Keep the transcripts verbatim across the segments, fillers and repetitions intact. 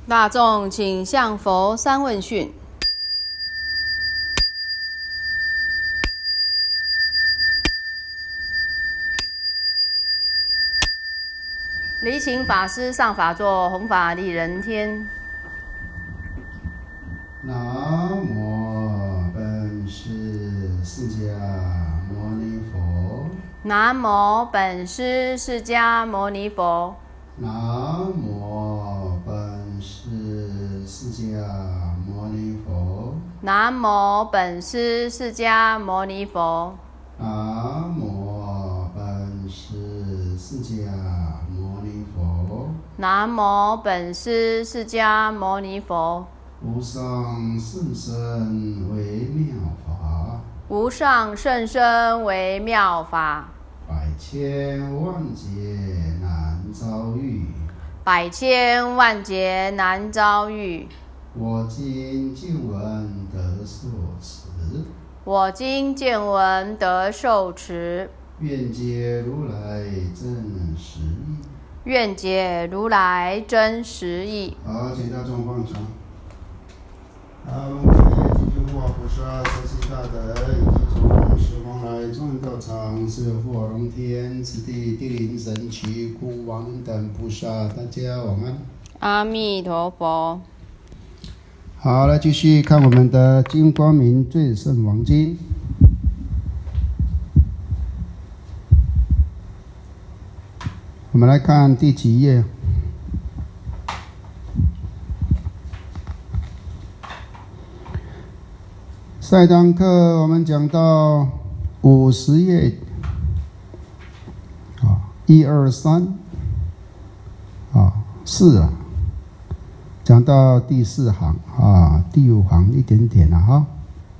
大众请向佛三问讯。离请法师上法座，弘法利人天。 南无本师释迦牟尼佛。 南无本师释迦牟尼佛。 南无本师释迦牟尼佛。 南无本师释迦牟尼佛。 南无本师释迦牟尼佛。 南无本师释迦牟尼佛。 无上甚深微妙法， 无上甚深微妙法， 百千万劫难遭遇， 百千万劫难遭遇。 我今见闻得受持， 我今见闻得受持， 愿解如来真实义。 愿解如来真实义。 好，请大众放长。好，我们继续护法菩萨、慈禧大德以及从十方来众道场是护龙天、此地地灵神奇、孤王等菩萨，大家晚安。 阿弥陀佛。 好，来继续看我们的《金光明最胜王经》。我们来看第几页？上一堂课我们讲到五十页，啊，一二三，啊，四啊，讲到第四行啊，第五行一点点了哈。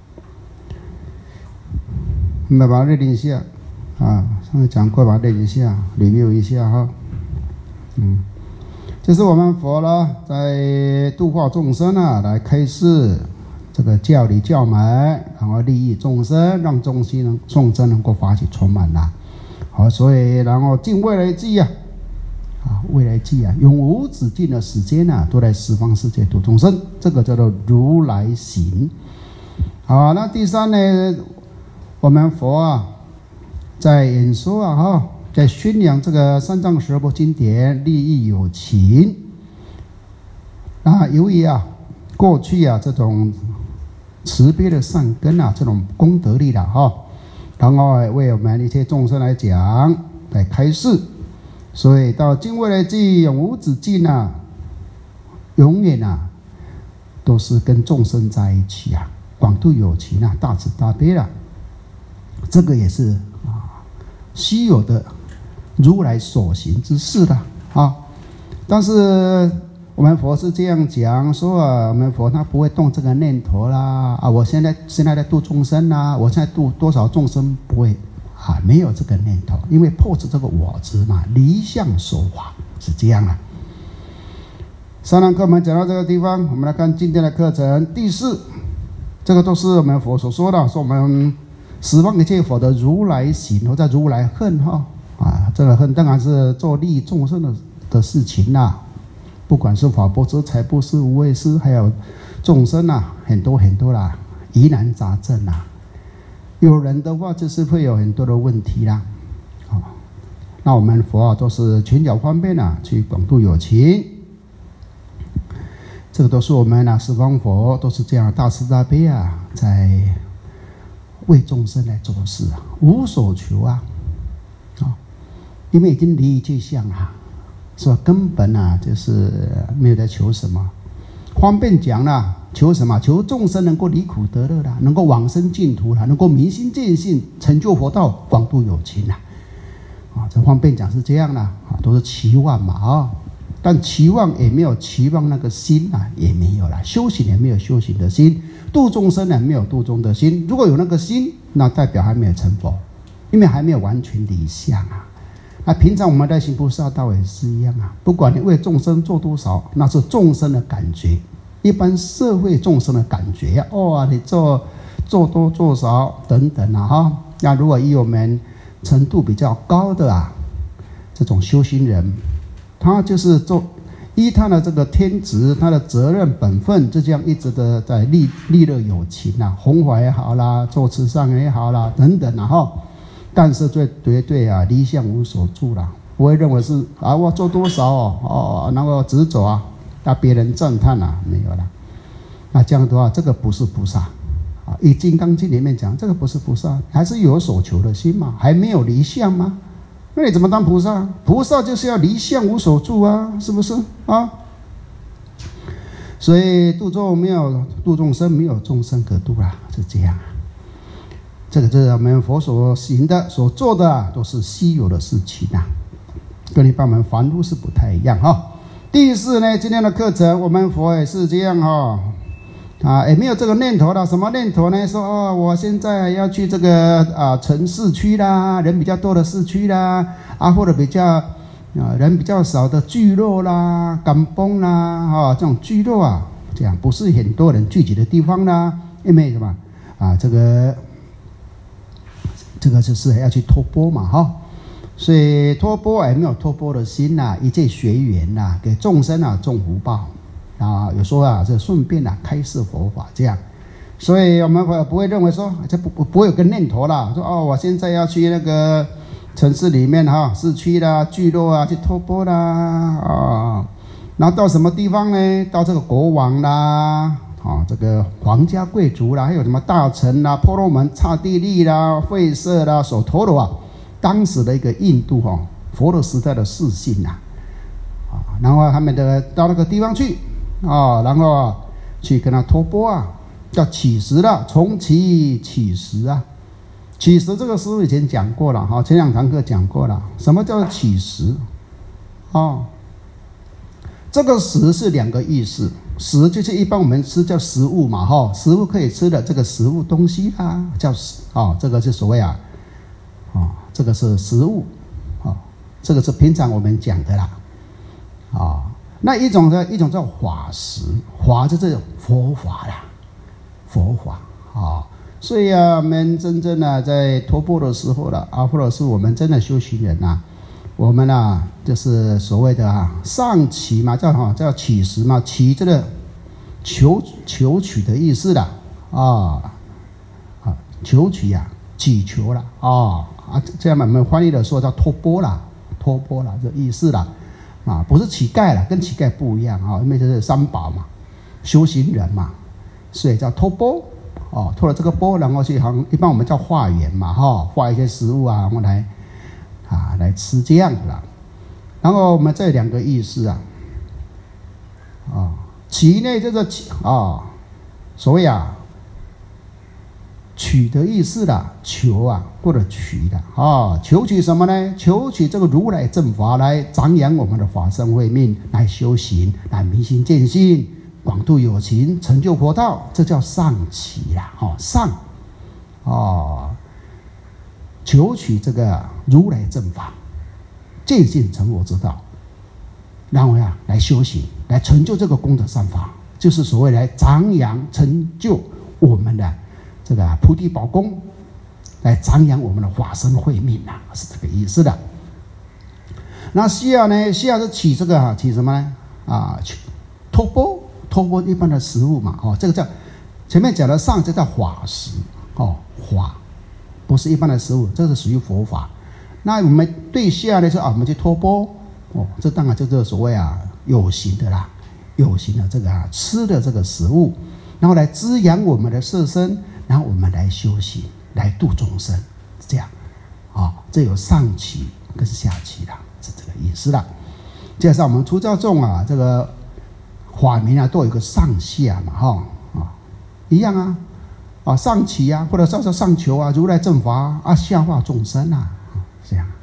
我们把它练一下啊，上次讲过，把它练一下 ，review 一下哈。嗯，这是我们佛呢在度化众生啊，来开示这个教理教门，然后利益众生，让众生能众生能够法喜充满啦。好，所以然后尽未来际啊，啊未来际啊，永无止境的时间啊，都在十方世界度众生，这个叫做如来行。好，那第三呢，我们佛啊，在演说啊哈，在宣扬这个三藏十二部经典，利益有情。啊，由于啊，过去啊这种慈悲的善根啊，这种功德力了哈，然后为我们一切众生来讲，来开示，所以到今未来际永无止境啊，永远啊都是跟众生在一起啊，广度有情啊，大慈大悲啊，这个也是啊稀有的如来所行之事的啊，但是我们佛是这样讲说啊，我们佛他不会动这个念头啦啊！我现在现在在度众生啦，我现在度多少众生不会啊？没有这个念头，因为破除这个我执嘛，离相说法是这样的。上堂课我们讲到这个地方，我们来看今天的课程第四，这个都是我们佛所说的，说我们十方一切佛的如来行，或者如来恨哈啊，这个恨当然是做利益众生的的事情啦、啊。不管是法布施、财布施、无畏施，还有众生啊，很多很多啦，疑难杂症啊。有人的话，就是会有很多的问题啦。啊，那我们佛啊，都是全角方便啊，去广度有情。这个都是我们啊，十方佛都是这样大慈大悲啊，在为众生来做事啊，无所求啊，啊，因为已经离一切相啊。是吧？根本啊，就是没有在求什么。方便讲啦，求什么？求众生能够离苦得乐啦，能够往生净土啦，能够明心见性，成就佛道，广度有情啦。啊，这方便讲是这样啦，啊，都是期望嘛啊。但期望也没有期望那个心啊，也没有啦。修行也没有修行的心，度众生也没有度众的心。如果有那个心，那代表还没有成佛，因为还没有完全离相啊。那平常我们在行菩萨道也是一样啊，不管你为众生做多少，那是众生的感觉，一般社会众生的感觉啊，哦，你做做多做少等等啊哈。那如果以我们程度比较高的啊，这种修行人，他就是做依他的这个天职，他的责任本分，就这样一直的在利利乐有情啊，弘法也好啦，做慈善也好啦，等等啊哈。但是最绝对啊，离相无所住啦，不会认为是啊我做多少哦哦，然后执着啊，让别人赞叹啊，没有啦。那这样的话，这个不是菩萨啊。以《金刚经》里面讲，这个不是菩萨，还是有所求的心嘛，还没有离相吗？那你怎么当菩萨？菩萨就是要离相无所住啊，是不是啊？所以度众没有度众生，没有众生可度啦，是这样。这个是我们佛所行的、所做的、啊，都是稀有的事情啊，跟一般我们凡夫是不太一样哈、哦。第四呢，今天的课程我们佛也是这样哈、哦。啊，也没有这个念头了。什么念头呢？说哦，我现在要去这个啊城市区啦，人比较多的市区啦，啊，或者比较啊人比较少的聚落啦、甘崩啦，哈、哦，这种聚落啊，这样不是很多人聚集的地方啦，因为什么啊？这个这个就是要去托钵嘛，哈、哦，所以托钵也没有托钵的心呐、啊，一切随缘呐，给众生啊种福报。啊，有说啊，这顺便啊开示佛法这样，所以我们不会认为说这不不会有个念头啦，说哦，我现在要去那个城市里面哈、啊，市区啦、聚落啊去托钵啦啊，然后到什么地方呢？到这个国王啦，啊，这个皇家贵族啦，还有什么大臣啦、婆罗门、刹帝利啦、吠舍啦、首陀罗啊，当时的一个印度哈、哦、佛陀时代的士绅呐，啊，然后他们的到那个地方去。啊，然后啊，去跟他托钵啊，叫乞食了，从其乞食啊。乞食这个师父以前讲过了哈，前两堂课讲过了。什么叫乞食？哦，这个食是两个意思，食就是一般我们吃叫食物嘛哈，食物可以吃的这个食物东西啊，叫食啊，这个是所谓啊，啊，这个是食物啊，这个是平常我们讲的啦，啊。那一种呢，一种叫法食，法就是佛法啦，佛法啊、哦。所以啊，我们真正的、啊、在托钵的时候了啊，或者是我们真的修行人呐、啊，我们啊就是所谓的啊上乞嘛，叫哈叫乞食嘛，乞这个求求取的意思啦啊啊求取呀、啊，祈求啦啊啊，这样我们翻译的说叫托钵啦，托钵啦这意思啦。啊，不是乞丐了，跟乞丐不一样啊，因为这是三宝嘛，修行人嘛，所以叫托钵哦，托了这个钵，然后去好像一般我们叫化缘嘛，哈、哦，化一些食物啊，然后来啊来吃这样的啦。然后我们这两个意思啊，啊，乞呢就是乞啊，所谓啊取的意思啦，求啊或者取的啊，求取什么呢？求取这个如来正法来长养我们的法身慧命，来修行，来明心见性，广度有情，成就佛道，这叫上乞啦，哦上哦，求取这个如来正法，见性成佛之道，然后呀来修行，来成就这个功德善法，就是所谓来长养成就我们的。这个、啊、菩提宝功来长养我们的法身慧命呐、啊，是这个意思的。那下呢？下是起这个啊，起什么呢？啊，托钵，托钵一般的食物嘛，哦，这个叫前面讲的上，这叫法食哦，法不是一般的食物，这是属于佛法。那我们对下呢，说啊，我们去托钵哦，这当然就是所谓啊有形的啦，有形的这个啊吃的这个食物，然后来滋养我们的色身。然后我们来修行，来度众生，这样，啊、哦，这有上期跟下期啦，是这个意思啦。加上我们出家众啊，这个法名啊，都有一个上下嘛，哈、哦，啊、哦，一样啊，啊，上期啊，或者叫做上求啊，如来正法啊，下化众生啊，这样。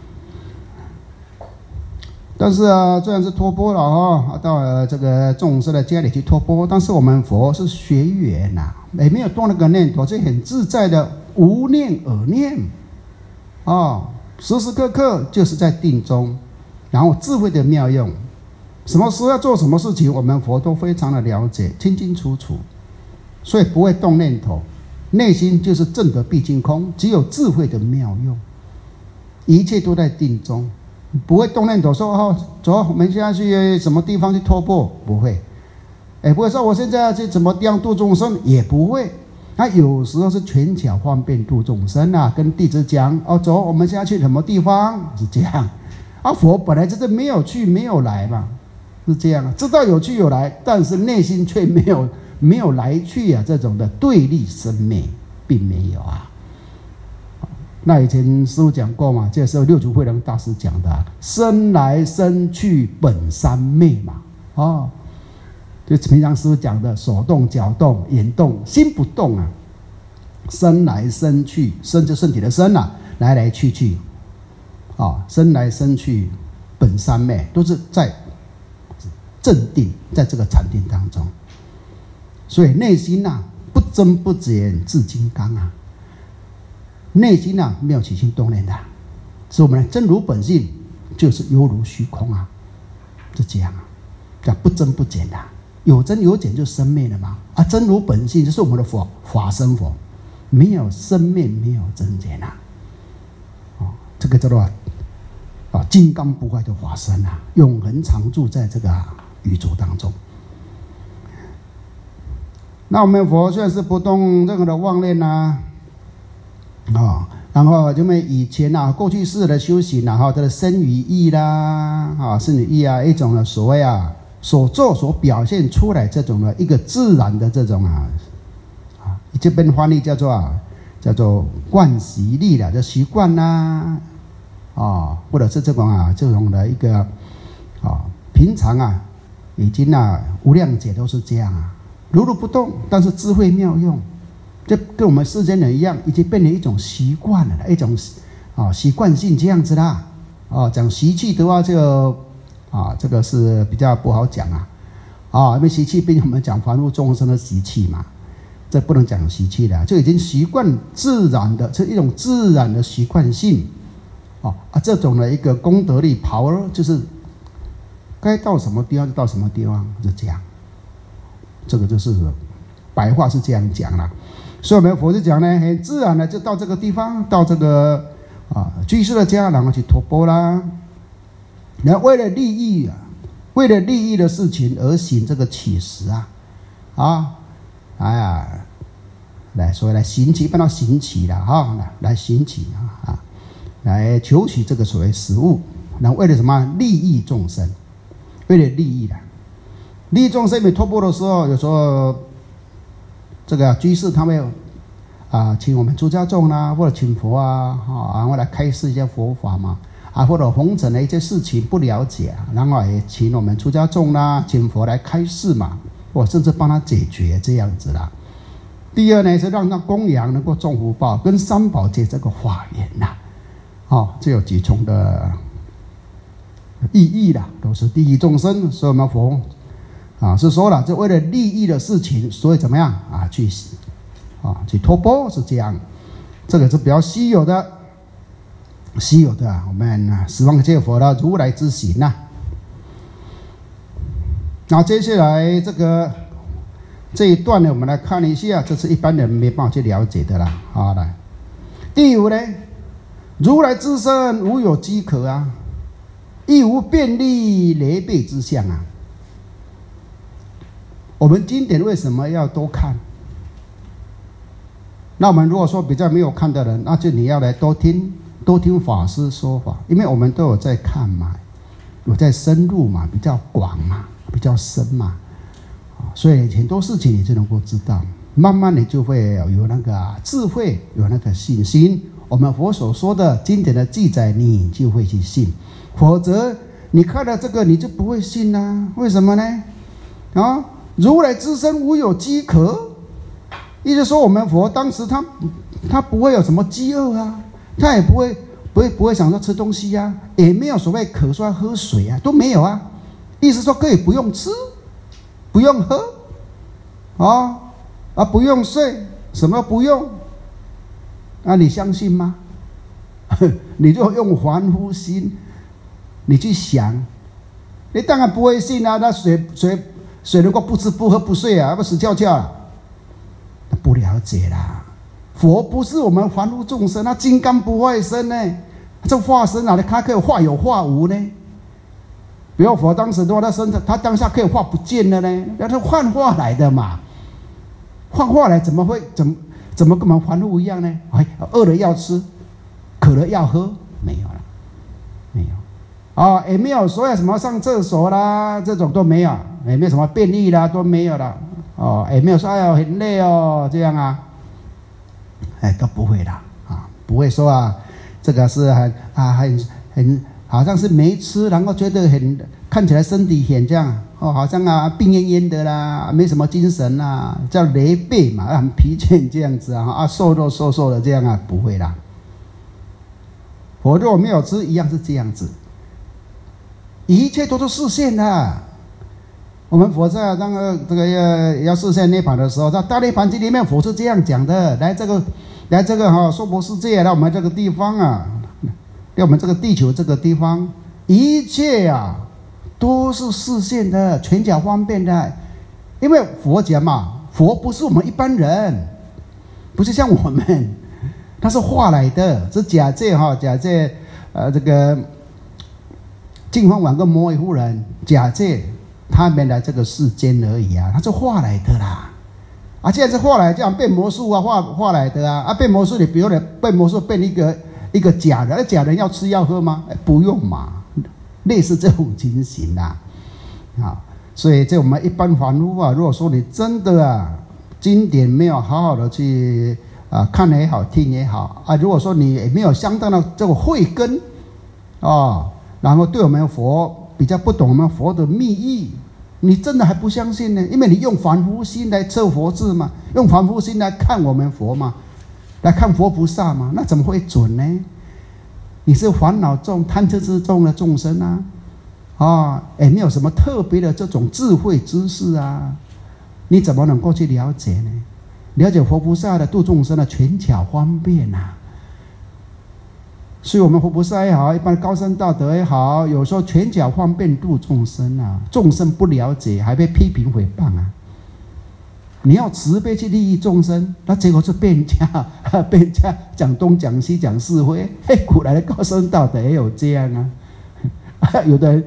但是啊，虽然是托钵了哈，到了这个众生的家里去托钵，但是我们佛是随缘呐，也没有动那个念头，这很自在的无念而念，啊、哦，时时刻刻就是在定中，然后智慧的妙用，什么时候要做什么事情，我们佛都非常的了解，清清楚楚，所以不会动念头，内心就是正得毕竟空，只有智慧的妙用，一切都在定中。 不会动念头说哦，走，我们现在去什么地方去托钵，不会。也不会说我现在要去怎么地方度众生，也不会。他有时候是权巧方便度众生啊，跟弟子讲哦，走，我们现在去什么地方，是这样。啊，佛本来就是没有去没有来嘛，是这样啊，知道有去有来，但是内心却没有没有来去啊，这种的对立生灭并没有啊。那以前师父讲过嘛，这时候六祖慧能大师讲的、啊，生来生去本三昧嘛，哦。就平常师父讲的，手动、脚动、眼动、心不动啊，生来生去，生就身体的生啊，来来去去，啊、哦，生来生去，本三昧，都是在镇定，在这个禅定当中。所以内心啊，不增不减，至金刚啊，内心啊没有起心动念的，所以我们的真如本性就是犹如虚空啊，就这样啊，叫不增不减的。有增有减就生灭了嘛，啊，真如本性就是我们的佛法身佛，没有生灭，没有增减啊，哦，这个叫做啊金刚不坏的法身啊，永恒常住在这个宇宙当中。那我们佛虽然是不动任何的妄念呐，啊、哦，然后就们以前啊过去世的修行啊，哈，这个身语意啦，啊，身语意啊，一种的所谓啊。所做所表现出来这种的一个自然的这种啊，啊，这边翻译叫做啊，叫做惯习力了，就习惯啦，啊，或者是这种啊，这种的一个啊，平常啊，已经啊，无量劫都是这样啊，如如不动，但是智慧妙用，这跟我们世间人一样，已经变成一种习惯了，一种啊习惯性这样子啦，啊，讲习气的话就。啊，这个是比较不好讲啊，啊，因为习气，毕竟我们讲凡夫众生的习气嘛，这不能讲习气的，就已经习惯自然的，是一种自然的习惯性，啊啊，这种的一个功德力 power 就是该到什么地方就到什么地方，就这样，这个就是白话是这样讲了，所以我们佛是讲呢，很自然的就到这个地方，到这个啊居士的家，然后去托钵啦。你要为了利益啊，为了利益的事情而行这个乞食啊，啊，哎呀，来，所以来行乞，不能行乞了哈，来来行乞啊啊，来求取这个所谓食物，然后为了什么？利益众生，为了利益的，利益众生。你托钵的时候，有时候这个居士他们啊，请我们出家众啦、啊，或者请佛啊，啊，然后来开示一些佛法嘛。啊，或者红尘的一些事情不了解，然后也请我们出家众啦，请佛来开示嘛，或甚至帮他解决这样子啦。第二呢，是让他供养能够种福报，跟三宝结这个法缘呐，哦，这有几重的意义啦，都是利益众生。所以我们佛啊是说了，就为了利益的事情，所以怎么样啊去啊去托钵是这样，这个是比较稀有的。稀有的、啊，我们啊，十方界佛的如来之行呐、啊。那接下来这个这一段呢，我们来看一下，这是一般人没办法去了解的啦。好，来，第五呢，如来之身无有饥渴啊，亦无便利累备之相啊。我们经典为什么要多看？那我们如果说比较没有看的人，那就你要来多听。多听法师说法，因为我们都有在看嘛，有在深入嘛，比较广嘛，比较深嘛，所以很多事情你就能够知道，慢慢你就会有那个智慧，有那个信心。我们佛所说的经典的记载，你就会去信，否则你看了这个你就不会信啊？为什么呢？啊，如来之身无有饥渴，意思说我们佛当时他他不会有什么饥饿啊。他也不会不会不会想到吃东西啊，也没有所谓渴说喝水啊，都没有啊。意思说可以不用吃，不用喝，啊啊不用睡，什么不用？啊，你相信吗？你就用凡夫心，你去想，你当然不会信啊。那水水水能够不吃不喝不睡啊，不死翘翘啊？不了解啦。佛不是我们凡夫众生，他金刚不坏身呢， 这化身啊，它可以化有化无呢。比如佛当时的话，他身他当下可以化不见了呢，那是幻化来的嘛。幻化来怎么会怎么怎么跟我们凡夫一样呢？哎，饿了要吃，渴了要喝，没有了，没有。啊、哦，也没有说什么上厕所啦，这种都没有，也没有什么便利啦，都没有了。哦，也没有说哎呦很累哦这样啊，哎都不会的啊，不会说啊，这个是很啊很很好像是没吃，然后觉得很看起来身体很这样哦，好像啊病恹恹的啦，没什么精神啦，叫累背嘛，很疲倦这样子啊啊瘦肉瘦瘦的这样啊，不会啦。佛若没有吃，一样是这样子。一切都是视线的。我们佛在那个这个要要视线涅槃的时候，在大涅槃经里面，佛是这样讲的：来这个，来这个哈娑婆世界，来我们这个地方啊，来我们这个地球这个地方，一切啊都是视线的，全脚方便的。因为佛讲嘛，佛不是我们一般人，不是像我们，他是化来的，是假借哈假借呃这个。净饭王跟摩耶夫人假借他们来这个世间而已啊，他是化来的啦。啊，既然是化来，这样变魔术啊，化化来的啊。啊，变魔术，你比如你变魔术变一个一个假人，那假人要吃要喝吗？哎，不用嘛，类似这种情形啦。啊，所以这我们一般凡夫啊，如果说你真的啊，经典没有好好的去啊看也好，听也好啊，如果说你也没有相当的这个慧根哦。然后对我们佛比较不懂我们佛的密意，你真的还不相信呢？因为你用凡夫心来测佛字嘛，用凡夫心来看我们佛嘛，来看佛菩萨嘛，那怎么会准呢？你是烦恼重、贪嗔痴重的众生啊，啊，也没有什么特别的这种智慧知识啊，你怎么能够去了解呢？了解佛菩萨的度众生的权巧方便啊。所以我们佛菩萨也好，一般高僧大德也好，有时候拳脚方便度众生啊，众生不了解，还被批评诽谤啊。你要慈悲去利益众生，那结果是被人家被人家讲东讲西讲是非。嘿，古来的高僧大德也有这样啊，有的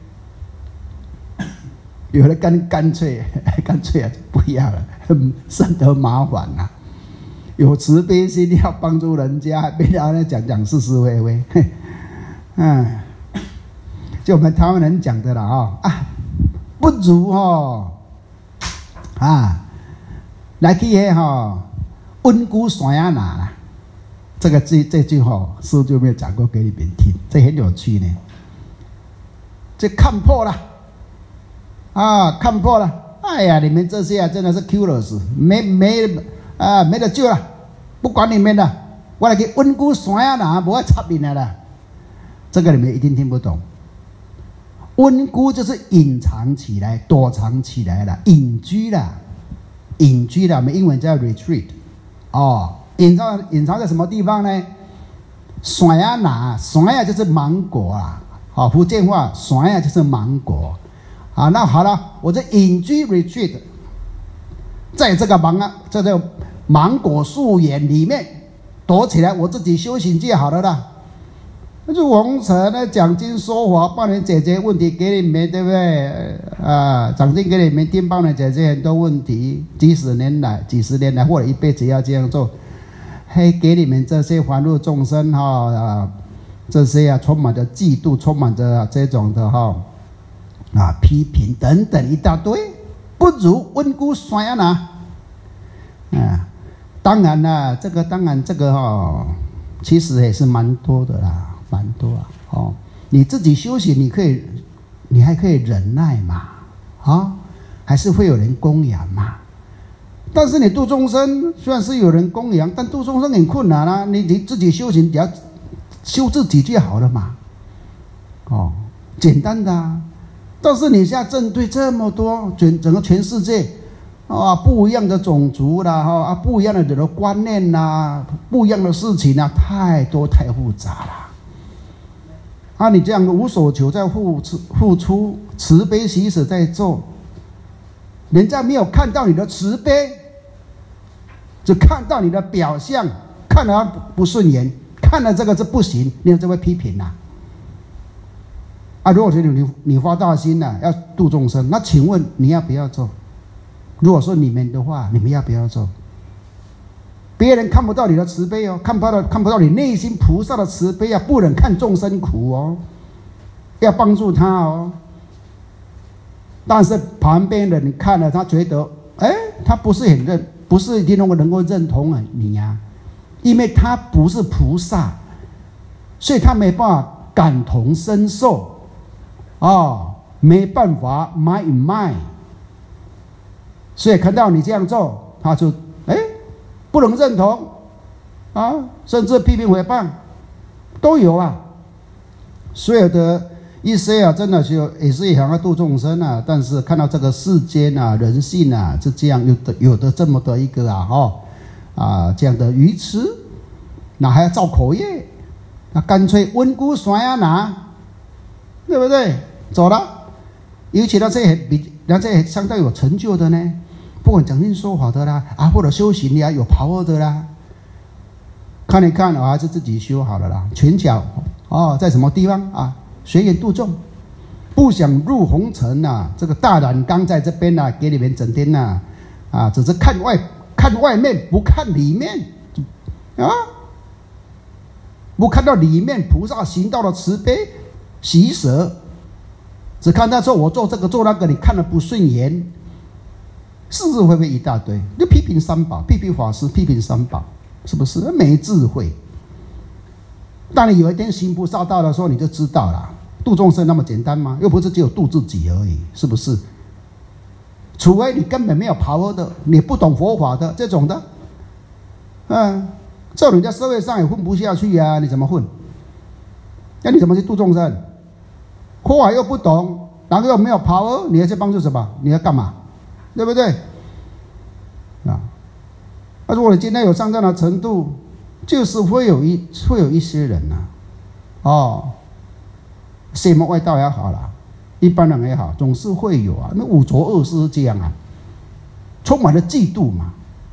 有的干干脆干脆啊不要了，省得麻烦啊。有慈悲心要帮助人家，还被人家讲讲是是非非，嗯，就我们台湾人讲的了啊、哦、啊，不如哦啊，来去迄哈温故山呀拿啦，这个这这句话师父就没有讲过给你们听，这很有趣呢。这看破了啊，看破了，哎呀，你们这些啊真的是 curious， 没没。啊，没得救了，不管你们的，我来给温故山呀拿，不会插你来了。这个你们一定听不懂。温故就是隐藏起来、躲藏起来了，隐居了，隐居了。我们英文叫 retreat。哦，隐藏隐藏在什么地方呢？山呀拿，山呀就是芒果啊。好、哦，福建话山呀就是芒果。啊，那好了，我这隐居 retreat， 在这个芒啊，这个芒果树园里面躲起来，我自己修行就好了啦。那就红尘呢，讲经说法，帮你解决问题，给你们对不对？啊，讲经给你们听，帮你解决很多问题，几十年来、几十年来或者一辈子要这样做，嘿，给你们这些凡夫众生哈啊，这些啊充满着嫉妒，充满着这种的哈啊批评等等一大堆，不如温故山呀拿啊。当然啦，这个当然这个哈、哦，其实也是蛮多的啦，蛮多啊。哦，你自己修行，你可以，你还可以忍耐嘛，啊、哦，还是会有人供养嘛。但是你度众生，虽然是有人供养，但度众生很困难啊。你你自己修行，只要修自己就好了嘛。哦，简单的啊。但是你现在针对这么多全整个全世界。啊，不一样的种族啦，哈啊，不一样的人的观念啦，不一样的事情啊，太多太复杂了。啊，你这样的无所求在付出付出，慈悲喜舍在做，人家没有看到你的慈悲，只看到你的表象，看了不顺眼，看看了这个是不行，你就会批评啦、啊。啊，如果说你你发大心了、啊，要度众生，那请问你要不要做？如果说你们的话，你们要不要做？别人看不到你的慈悲哦，看不到看不到你内心菩萨的慈悲啊，不忍看众生苦哦，要帮助他哦。但是旁边的人看了，他觉得，哎，他不是很认，不是一定能够能够认同啊你呀、啊，因为他不是菩萨，所以他没办法感同身受，啊、哦，没办法买与卖，所以看到你这样做，他就哎不能认同，啊，甚至批评诽谤，都有啊，所有的。一些啊，真的就也是想要度众生啊，但是看到这个世间啊、人性啊，是这样有的有的这么的一个啊，哦啊这样的愚痴，那还要造口业，那干脆温故酸呀拿，对不对？走了，尤其那些比那些相当有成就的呢，不管讲经说法的啦，啊或者修行呀有power的啦，看一看啊，还是自己修好了啦，拳脚哦，在什么地方啊？随缘度众，不想入红尘呐、啊。这个大染缸在这边呐、啊，给你们整天呐、啊，啊，只是看外看外面，不看里面啊，不看到里面菩萨行道的慈悲喜舍，只看他说我做这个做那个，你看了不顺眼，是是非非一大堆，就批评三宝，批评法师，批评三宝，是不是？没智慧。当你有一天行菩萨道的时候，你就知道了。度众生那么简单吗？又不是只有度自己而已，是不是？除非你根本没有power的，你不懂佛法的这种的，嗯，这种你在社会上也混不下去呀、啊，你怎么混？那你怎么去度众生？佛法又不懂，然后又没有power，你要去帮助什么？你要干嘛？对不对？啊，那如果你今天有上这样的程度，就是会有一会有一些人呐、啊，哦。邪魔外道也好啦，一般人也好，总是会有啊。那五浊恶世是这样啊，充满了嫉妒嘛。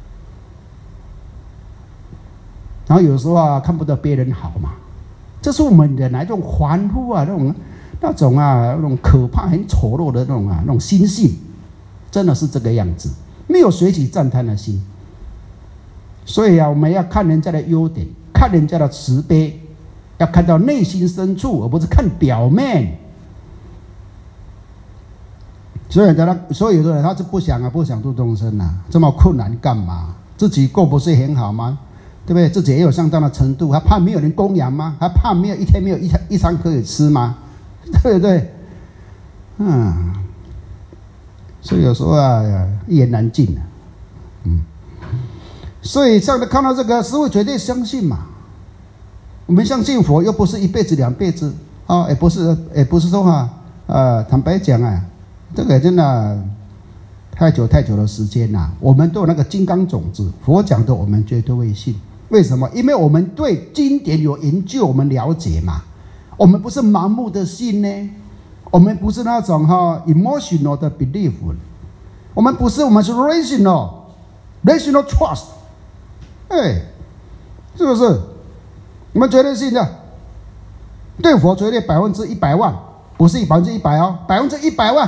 然后有时候啊，看不得别人好嘛，这是我们人来这种凡夫啊，那种那种啊，那种可怕、很丑陋的那种啊，那种心性，真的是这个样子，没有随喜赞叹的心。所以啊，我们要看人家的优点，看人家的慈悲。要看到内心深处，而不是看表面。所以他，所以有的人他是不想啊，不想度众生啊，这么困难干嘛？自己过不是很好吗？对不对？自己也有相当的程度，还怕没有人供养吗？还怕没有一天没有一餐一餐可以吃吗？对不对？嗯，所以有时候啊，一言难尽啊。嗯，所以像他看到这个，师父绝对相信嘛。我们相信佛，又不是一辈子两辈子啊，也不是，也不是说啊，呃，坦白讲啊，这个真的太久太久的时间啦、啊。我们都有那个金刚种子，佛讲的我们绝对会信。为什么？因为我们对经典有研究，我们了解嘛。我们不是盲目的信呢，我们不是那种哈、啊、emotional 的 belief， 我们不是，我们是 rational rational trust， 哎，是不是？我们绝对信的，对佛绝对百分之一百万，不是百分之一百哦，百分之一百万，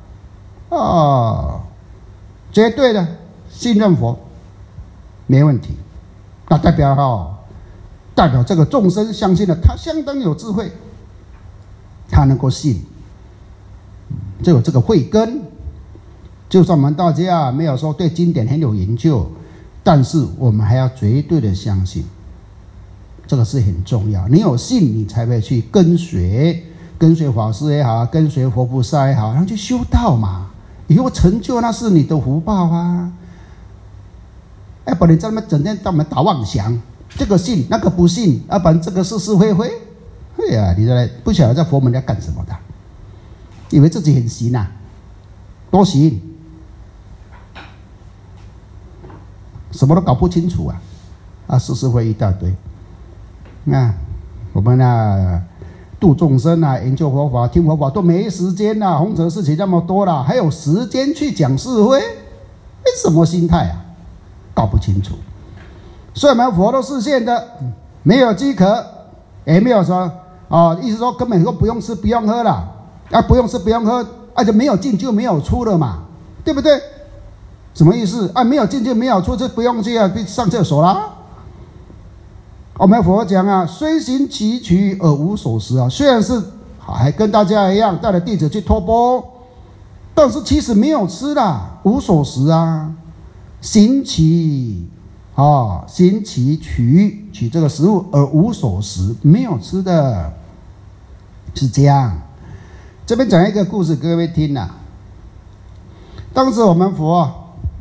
哦，绝对的信任佛，没问题。那代表哈、哦，代表这个众生相信了，他相当有智慧，他能够信，就有这个慧根。就算我们大家没有说对经典很有研究，但是我们还要绝对的相信。这个是很重要，你有信，你才会去跟随，跟随法师也好，跟随佛菩萨也好，然后去修道嘛。以后成就那是你的福报啊！要不然在那边整天到我们打妄想，这个信那个不信，要不然这个是是非非。哎呀，你在不晓得在佛门要干什么的，以为自己很行啊，多行，什么都搞不清楚啊！啊，是是非一大堆。啊，我们啊，度众生啊，研究佛法、听佛法都没时间啦、啊，红尘事情那么多啦，还有时间去讲是非？什么心态啊？搞不清楚。所以我们佛都示现的， 没有饥渴，也没有说哦，意思说根本都不用吃不用喝了，啊，不用吃不用喝，啊，就没有进就没有出了嘛，对不对？什么意思啊？没有进就没有出，就不用去啊，去上厕所啦。我们佛讲啊，虽行其渠而无所食啊，虽然是还跟大家一样带着弟子去托钵，但是其实没有吃啦，无所食啊。行其啊，行其取取这个食物而无所食，没有吃的，是这样。这边讲一个故事，各位听啊。当时我们佛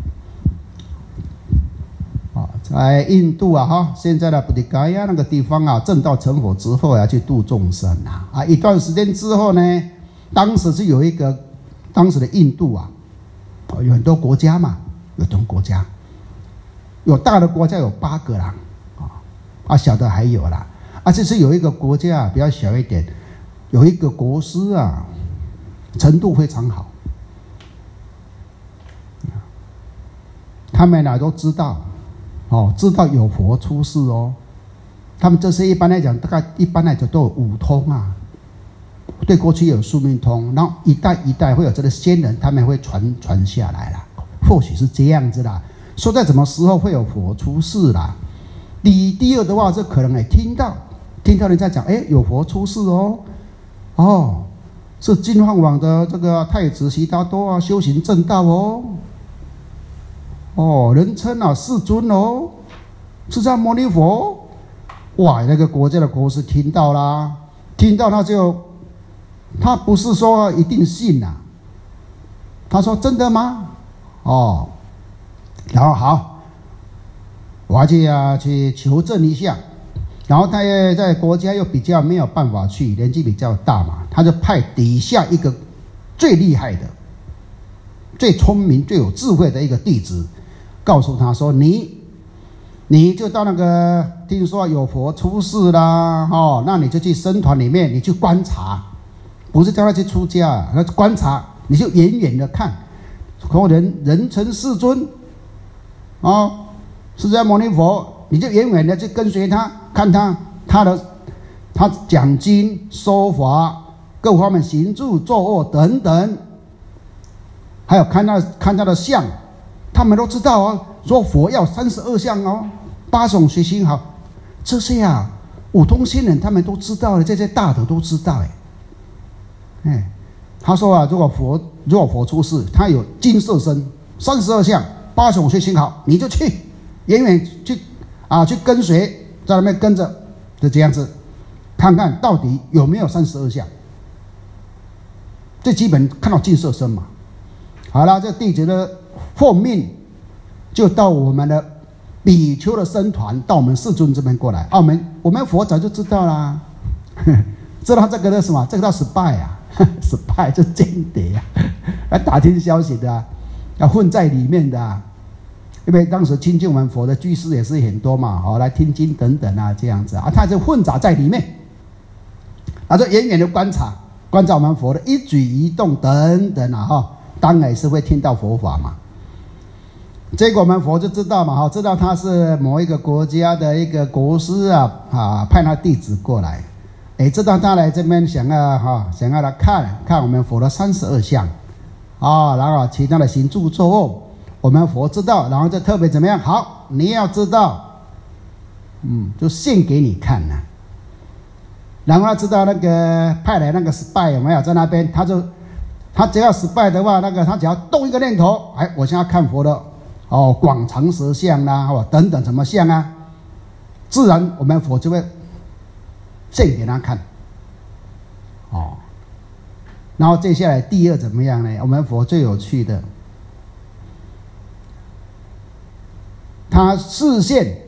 在印度啊，哈，现在的布迪嘎亚那个地方啊，正道成佛之后要去度众生啊，啊，一段时间之后呢，当时是有一个，当时的印度啊，有很多国家嘛，有很多国家，有大的国家有八个啦，啊，啊，小的还有啦，啊，这是有一个国家啊比较小一点，有一个国师啊，程度非常好，他们呢都知道。哦，知道有佛出世哦，他们这些一般来讲，大概一般来讲都有五通啊，对过去有宿命通，然后一代一代会有这个仙人，他们会传传下来啦，或许是这样子啦。说在什么时候会有佛出世啦？第一、第二的话，这可能也听到，听到人家讲，哎，有佛出世哦，哦，是金饭王的这个太子悉达多啊，修行正道哦。哦，人称啊世尊哦，释迦牟尼佛，哇，那个国家的国师听到啦，听到他就，他不是说一定信啊，他说真的吗？哦，然后好，我要去啊去求证一下，然后他也在国家又比较没有办法去，年纪比较大嘛，他就派底下一个最厉害的、最聪明、最有智慧的一个弟子。告诉他说：“你，你就到那个听说有佛出世啦，哦，那你就去僧团里面，你去观察，不是叫他去出家，他观察，你就远远的看，可人人称世尊，哦，释迦牟尼佛，你就远远的去跟随他，看他他的他讲经说法，各方面行住坐卧等等，还有看他看他的相。”他们都知道哦，说佛要三十二相哦，八种随行好，这些啊，五通仙人他们都知道的，这些大的都知道哎。哎，他说啊，如果佛如果佛出世，他有金色身，三十二相，八种随行好，你就去，远远去啊，去跟随，在那边跟着，就这样子，看看到底有没有三十二相。最基本看到金色身嘛。好了，这弟子的。奉命就到我们的比丘的僧团，到我们世尊这边过来。啊，我们我们佛早就知道啦，知道这个的什么？这个叫 spy 啊 ，spy 就间谍啊，来打听消息的啊，要混在里面的啊。因为当时亲近我们佛的居士也是很多嘛，好来听经等等啊，这样子啊，他就混杂在里面，他就远远的观察，观察我们佛的一举一动等等啊，哈，当然也是会听到佛法嘛。结果我们佛就知道嘛，哈，知道他是某一个国家的一个国师啊，啊，派他弟子过来，哎，知道他来这边想要哈，想要来看看我们佛的三十二相，啊，然后其他的行住坐卧，我们佛知道，然后就特别怎么样？好，你要知道，嗯，就现给你看呐、啊。然后他知道那个派来那个 spy 有没有在那边，他就他只要 spy 的话，那个他只要动一个念头，哎，我现在看佛的。哦，广长舌相啦，哦，等等什么相啊，自然我们佛就会现给他看，哦，然后接下来第二怎么样呢？我们佛最有趣的，他视线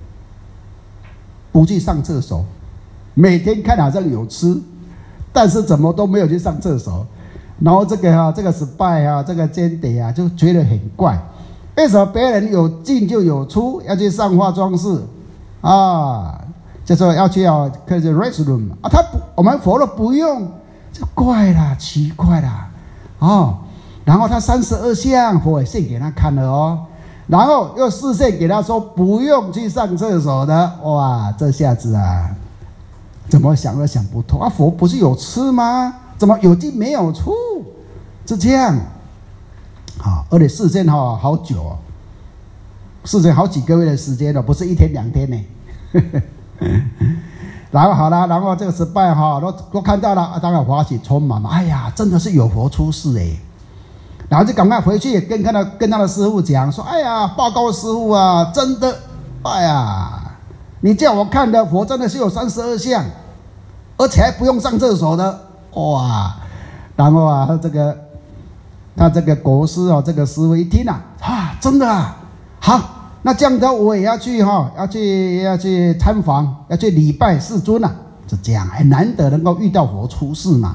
不去上厕所，每天看好像有吃，但是怎么都没有去上厕所，然后这个哈、啊，这个 spy 啊，这个间谍啊，就觉得很怪。为什么别人有进就有出，要去上化妆室啊？就说要去要可是 restroom 啊，他不，我们佛都不用，就怪啦，奇怪啦，哦。然后他三十二相，佛也现给他看了哦。 然后又示现给他说不用去上厕所的，哇，这下子啊，怎么想都想不通啊！佛不是有吃吗？怎么有进没有出？是这样，好，而且示现哈好久哦，示现好几个月的时间了，不是一天两天呢。然后好了，然后这个失败哈，都都看到了，啊、当然欢喜充满嘛，哎呀，真的是有佛出世哎。然后就赶快回去跟他的跟他的师父讲说，哎呀，报告师父啊，真的，哎呀，你叫我看的佛真的是有三十二相，而且还不用上厕所的，哇！然后啊，他这个他这个国师哦，这个师父一听啊，啊，真的啊，好，那这样的我也要去哈、哦，要去要去参访，要去礼拜世尊啊，就这样，很难得能够遇到佛出世嘛。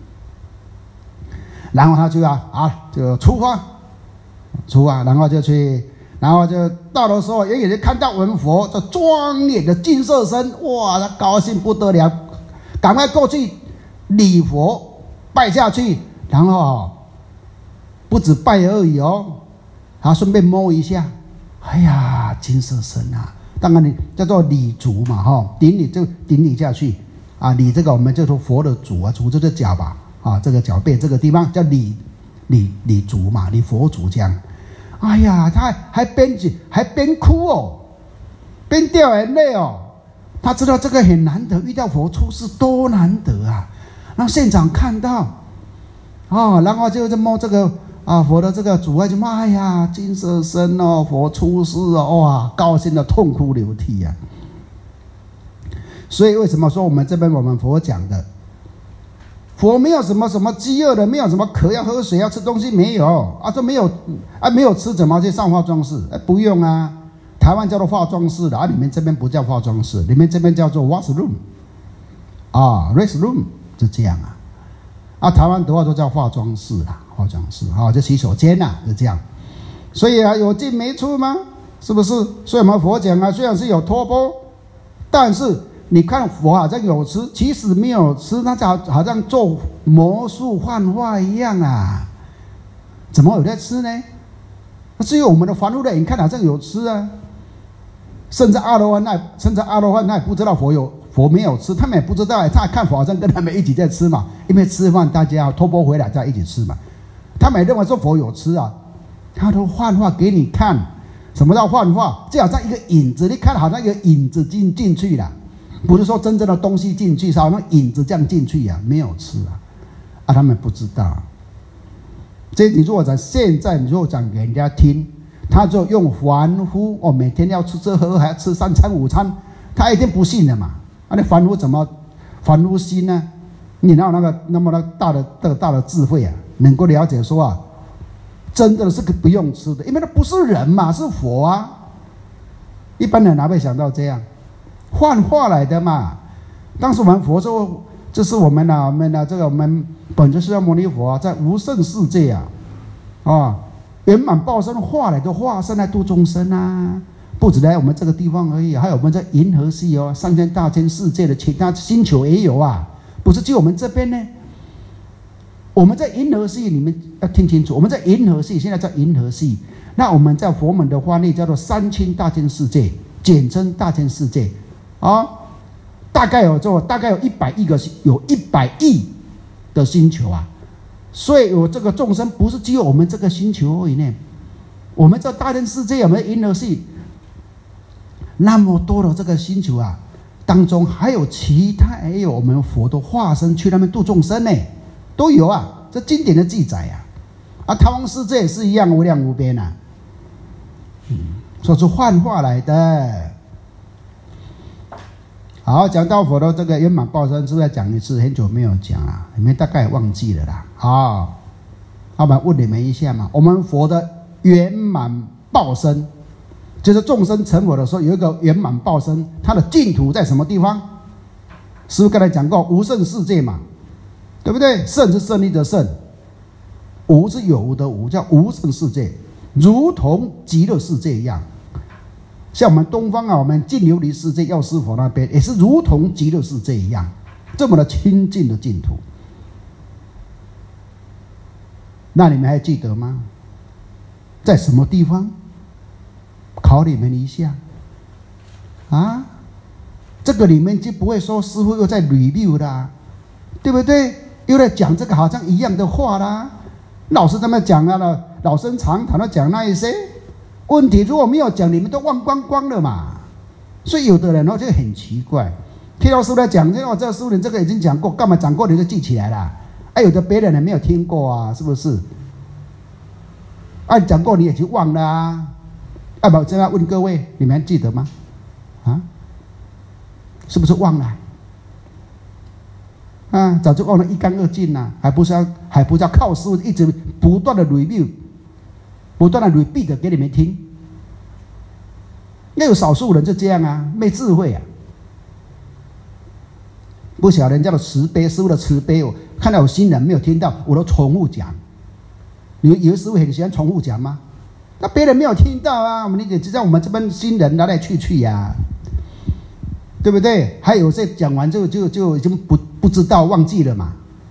然后他就啊啊就出发，出发，然后就去，然后就到的时候，远远就看到我们佛这庄严的金色身，哇，他高兴不得了，赶快过去礼佛拜下去，然后、哦、不止拜而已哦，他顺便摸一下，哎呀，金色身啊，当然你叫做礼足嘛哈、哦，顶礼就顶礼下去啊，礼这个我们就说佛的足啊，足就是脚吧。啊，这个脚背这个地方叫礼礼礼足嘛，礼佛足这样。哎呀，他还还边还边哭哦，边掉眼泪哦。他知道这个很难得，遇到佛出世多难得啊！然后现场看到，哦，然后就摸这个啊佛的这个主啊，就骂哎呀，金色身哦，佛出世哦，哇，高兴的痛哭流涕呀、啊。所以为什么说我们这边我们佛讲的？佛没有什么什么饥饿的，没有什么渴要喝水要吃东西，没有啊，这没有啊，没有吃怎么去上化妆室？哎，不用啊，台湾叫做化妆室的，啊，你们这边不叫化妆室，你们这边叫做 washroom 啊 restroom 就这样啊，啊，台湾的话都叫化妆室啦，化妆室啊，就洗手间呐，就这样。所以啊，有进没出吗？是不是？所以我们佛讲啊，虽然是有托钵，但是。你看佛好像有吃，其实没有吃，他好好像做魔术幻化一样啊！怎么有在吃呢？只有我们的凡夫的眼看好像有吃啊，甚至阿罗汉那，甚至阿罗汉那也不知道佛有佛没有吃，他们也不知道，他看佛好像跟他们一起在吃嘛，因为吃饭大家要托钵回来再一起吃嘛，他们也认为说佛有吃啊，他都幻化给你看，什么叫幻化？就好像一个影子，你看好像一个影子进进去了。不是说真正的东西进去，是好像影子这样进去呀、啊，没有吃啊，啊，他们不知道。所以你如果在现在，你如果讲给人家听，他就用凡夫哦，每天要吃吃喝喝，还要吃三餐午餐，他一定不信的嘛。啊，那凡夫怎么凡夫心呢？你哪有那个那么那大的那个大的智慧啊，能够了解说啊，真的是个不用吃的，因为他不是人嘛，是佛啊。一般人哪会想到这样？幻化来的嘛，当时我们佛说，这是我们啊，我们啊，这个我们本觉释迦牟尼佛啊，在无胜世界啊，啊，圆满报身化来的化身来度众生啊，不止来我们这个地方而已，还有我们在银河系哦，上千大千世界的其他星球也有啊，不是就我们这边呢？我们在银河系，你们要听清楚，我们在银河系，现在叫银河系，那我们在佛门的话，那叫做三千大千世界，简称大千世界。啊，大概有做，大概有一百亿个，有一百亿的星球啊，所以有这个众生不是只有我们这个星球而已呢。我们这大千世界，我们银河系那么多的这个星球啊，当中还有其他，还有我们佛的化身去那边度众生呢，都有啊，这经典的记载啊。啊，唐王世界也是一样无量无边啊，嗯，说是幻化来的。好，讲到佛的这个圆满报身，是不是要讲一次？很久没有讲了，你们大概也忘记了啦。好，老板问你们一下嘛，我们佛的圆满报身，就是众生成佛的时候有一个圆满报身，它的净土在什么地方？师父刚才讲过无胜世界嘛，对不对？胜是胜利的胜，无是有无的无，叫无胜世界，如同极乐世界一样。像我们东方啊，我们净琉璃世界药师佛那边也是如同极乐世界一样，这么的清净的净土。那你们还记得吗？在什么地方？ 考你们一下啊，这个你们就不会说师父又在 review 啦，对不对？又在讲这个好像一样的话啦。老师这么讲啊，老生常谈的讲那一些问题，如果没有讲，你们都忘光光了嘛。所以有的人哦就很奇怪，听到师父在讲，哦，这个师父你这个已经讲过，干嘛讲过你就记起来了？哎，有的别人也没有听过啊，是不是？啊，讲过你也就忘了啊。啊，我这样问各位，你们还记得吗？啊，是不是忘了？啊，早就忘得一干二净了，还不是要还不是要靠师父一直不断的 review， 不断的 repeat 给你们听。那有少数人就这样啊，没智慧啊，不晓得人家的慈悲，师父的慈悲，我看到有新人没有听到，我都重复讲。你以为师父很喜欢重复讲吗？那别人没有听到啊，我们你得知道我们这边新人来来去去呀、啊，对不对？还有些讲完就就就已经不不知道忘记了嘛，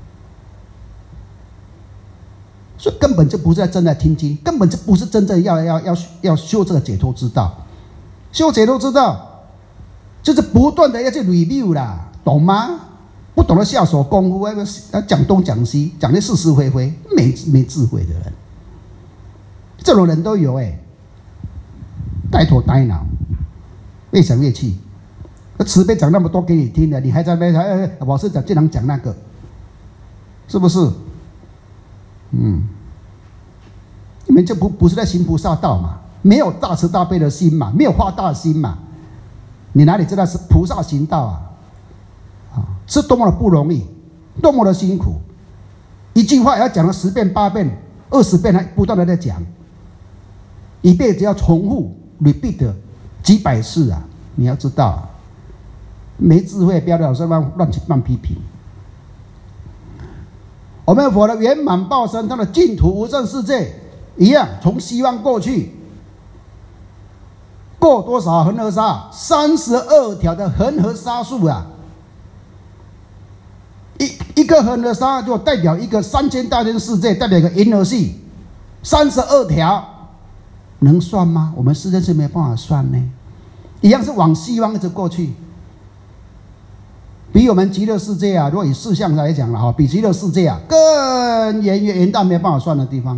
所以根本就不是在真的听经，根本就不是真正要要要要修这个解脱之道，修解脱之道就是不断的要去 review 啦，懂吗？不懂得下手功夫，要讲东讲西，讲的是是非非，没没智慧的人。这种人都有哎、欸，呆头呆脑，越想越气。那慈悲讲那么多给你听的，你还在那边哎，我是讲这能讲那个，是不是？嗯，你们就不不是在行菩萨道嘛？没有大慈大悲的心嘛，没有发大心嘛，你哪里知道是菩萨行道啊？啊，是多么的不容易，多么的辛苦，一句话要讲了十遍八遍、二十遍，还不断的在讲。一辈子要重复 repeat 几百次啊！你要知道、啊，没智慧不要老是乱乱乱批评。我们佛的圆满报身，它的净土无生世界一样，从西方过去，过多少恒河沙？三十二条的恒河沙数啊！一一个恒河沙就代表一个三千大千世界，代表一个银河系，三十二条。能算吗？我们世间是没有办法算呢，一样是往西方一直过去，比我们极乐世界啊，如果以事项来讲了哈，比极乐世界啊更远远远到没有办法算的地方。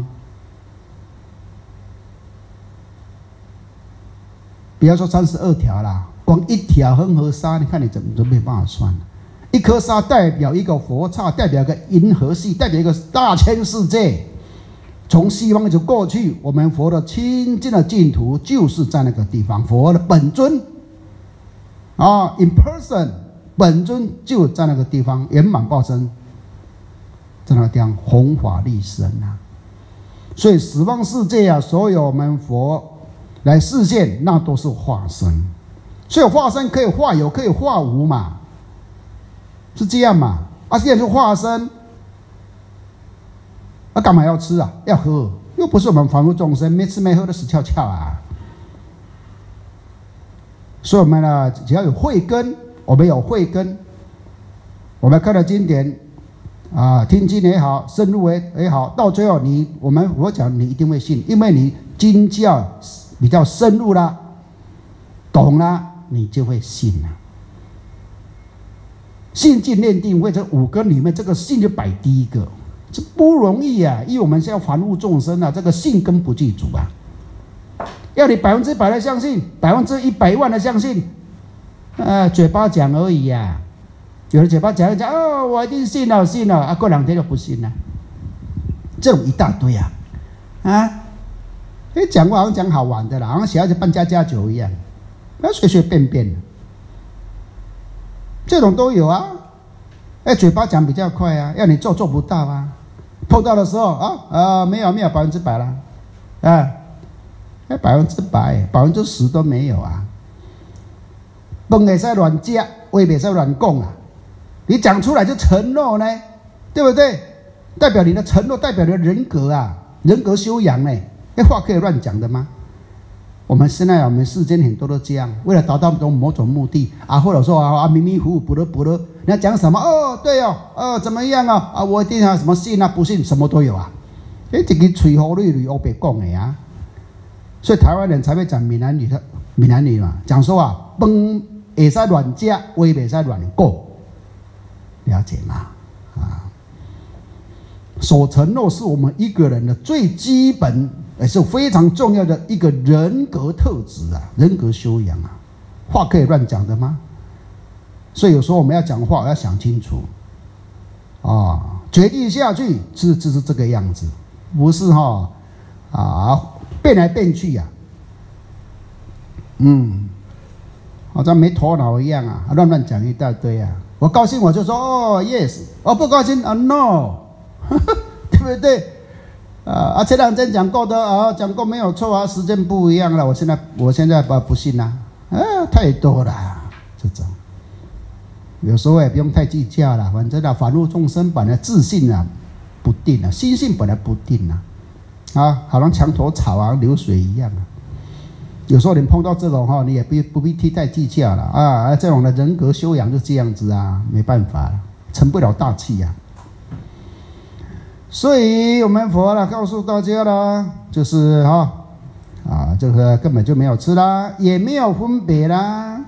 不要说三十二条啦，光一条恒河沙，你看你怎么都没有办法算。一颗沙代表一个佛刹，代表一个银河系，代表一个大千世界。从西方就过去，我们佛的清净的净土就是在那个地方，佛的本尊啊 ，in person 本尊就在那个地方，圆满报身，在那个地方弘法利生啊。所以十方世界啊，所有我们佛来示现，那都是化身。所以化身可以化有，可以化无嘛，是这样嘛？啊，现在就化身。那、啊、干嘛要吃啊？要喝，又不是我们凡夫众生，没吃没喝的死翘翘啊！所以我们呢，只要有慧根，我们有慧根，我们看了经典啊，听经也好，深入也也好，到最后你我们我讲你一定会信，因为你经教比较深入啦，懂啦，你就会信了。信进念定慧这五根里面，这个信就摆第一个。这不容易啊，因为我们现在凡夫众生啊，这个信根不具足啊。要你百分之百的相信，百分之一百万的相信，呃，嘴巴讲而已呀、啊。有的嘴巴讲一讲，哦，我一定信了，信了，啊，过两天就不信了。这种一大堆啊，啊，哎，讲话好像讲好玩的啦，好像小孩子办家家酒一样，那随随便便的，这种都有啊。哎，嘴巴讲比较快啊，要你做做不到啊。碰到的时候啊啊，没有没有百分之百了，啊，哎百分之百，百分之十都没有啊。饭袂使乱吃，话袂使乱讲啊。你讲出来就承诺呢，对不对？代表你的承诺，代表你的人格啊，人格修养呢。哎，话可以乱讲的吗？我们现在我们世间很多都这样，为了达到某种某种目的啊，或者说啊迷迷糊糊、不得不得，你要讲什么？哦，对哦，哦怎么样啊？啊，我一定要什么信啊，不信什么都有啊。哎，这个吹胡绿绿我别讲的啊。 所以台湾人才会讲闽南语的闽南语嘛，讲说啊，饭会使乱吃，话袂使乱讲，了解吗？啊，守承诺是我们一个人的最基本，也是非常重要的一个人格特质啊，人格修养啊。话可以乱讲的吗？所以有时候我们要讲话要想清楚啊，决定下去是就是这个样子，不是哈啊变来变去呀、啊，嗯，好像没头脑一样啊，乱乱讲一大堆啊。我高兴我就说哦 yes， 我不高兴啊 no， 对不对？啊啊，前两天讲过的啊，讲过没有错啊，时间不一样了。我现在我现在不不信啦、啊，啊，太多了这种。有时候也不用太计较了，反正啊，凡物众生本来自信啊不定啊，心性本来不定啊，啊，好像墙头草啊，流水一样啊。有时候你碰到这种哈，你也不不必太太计较了啊，这种的人格修养就这样子啊，没办法，成不了大器呀、啊。所以我们佛了告诉大家了，就是哈啊，这个根本就没有吃啦，也没有分别啦，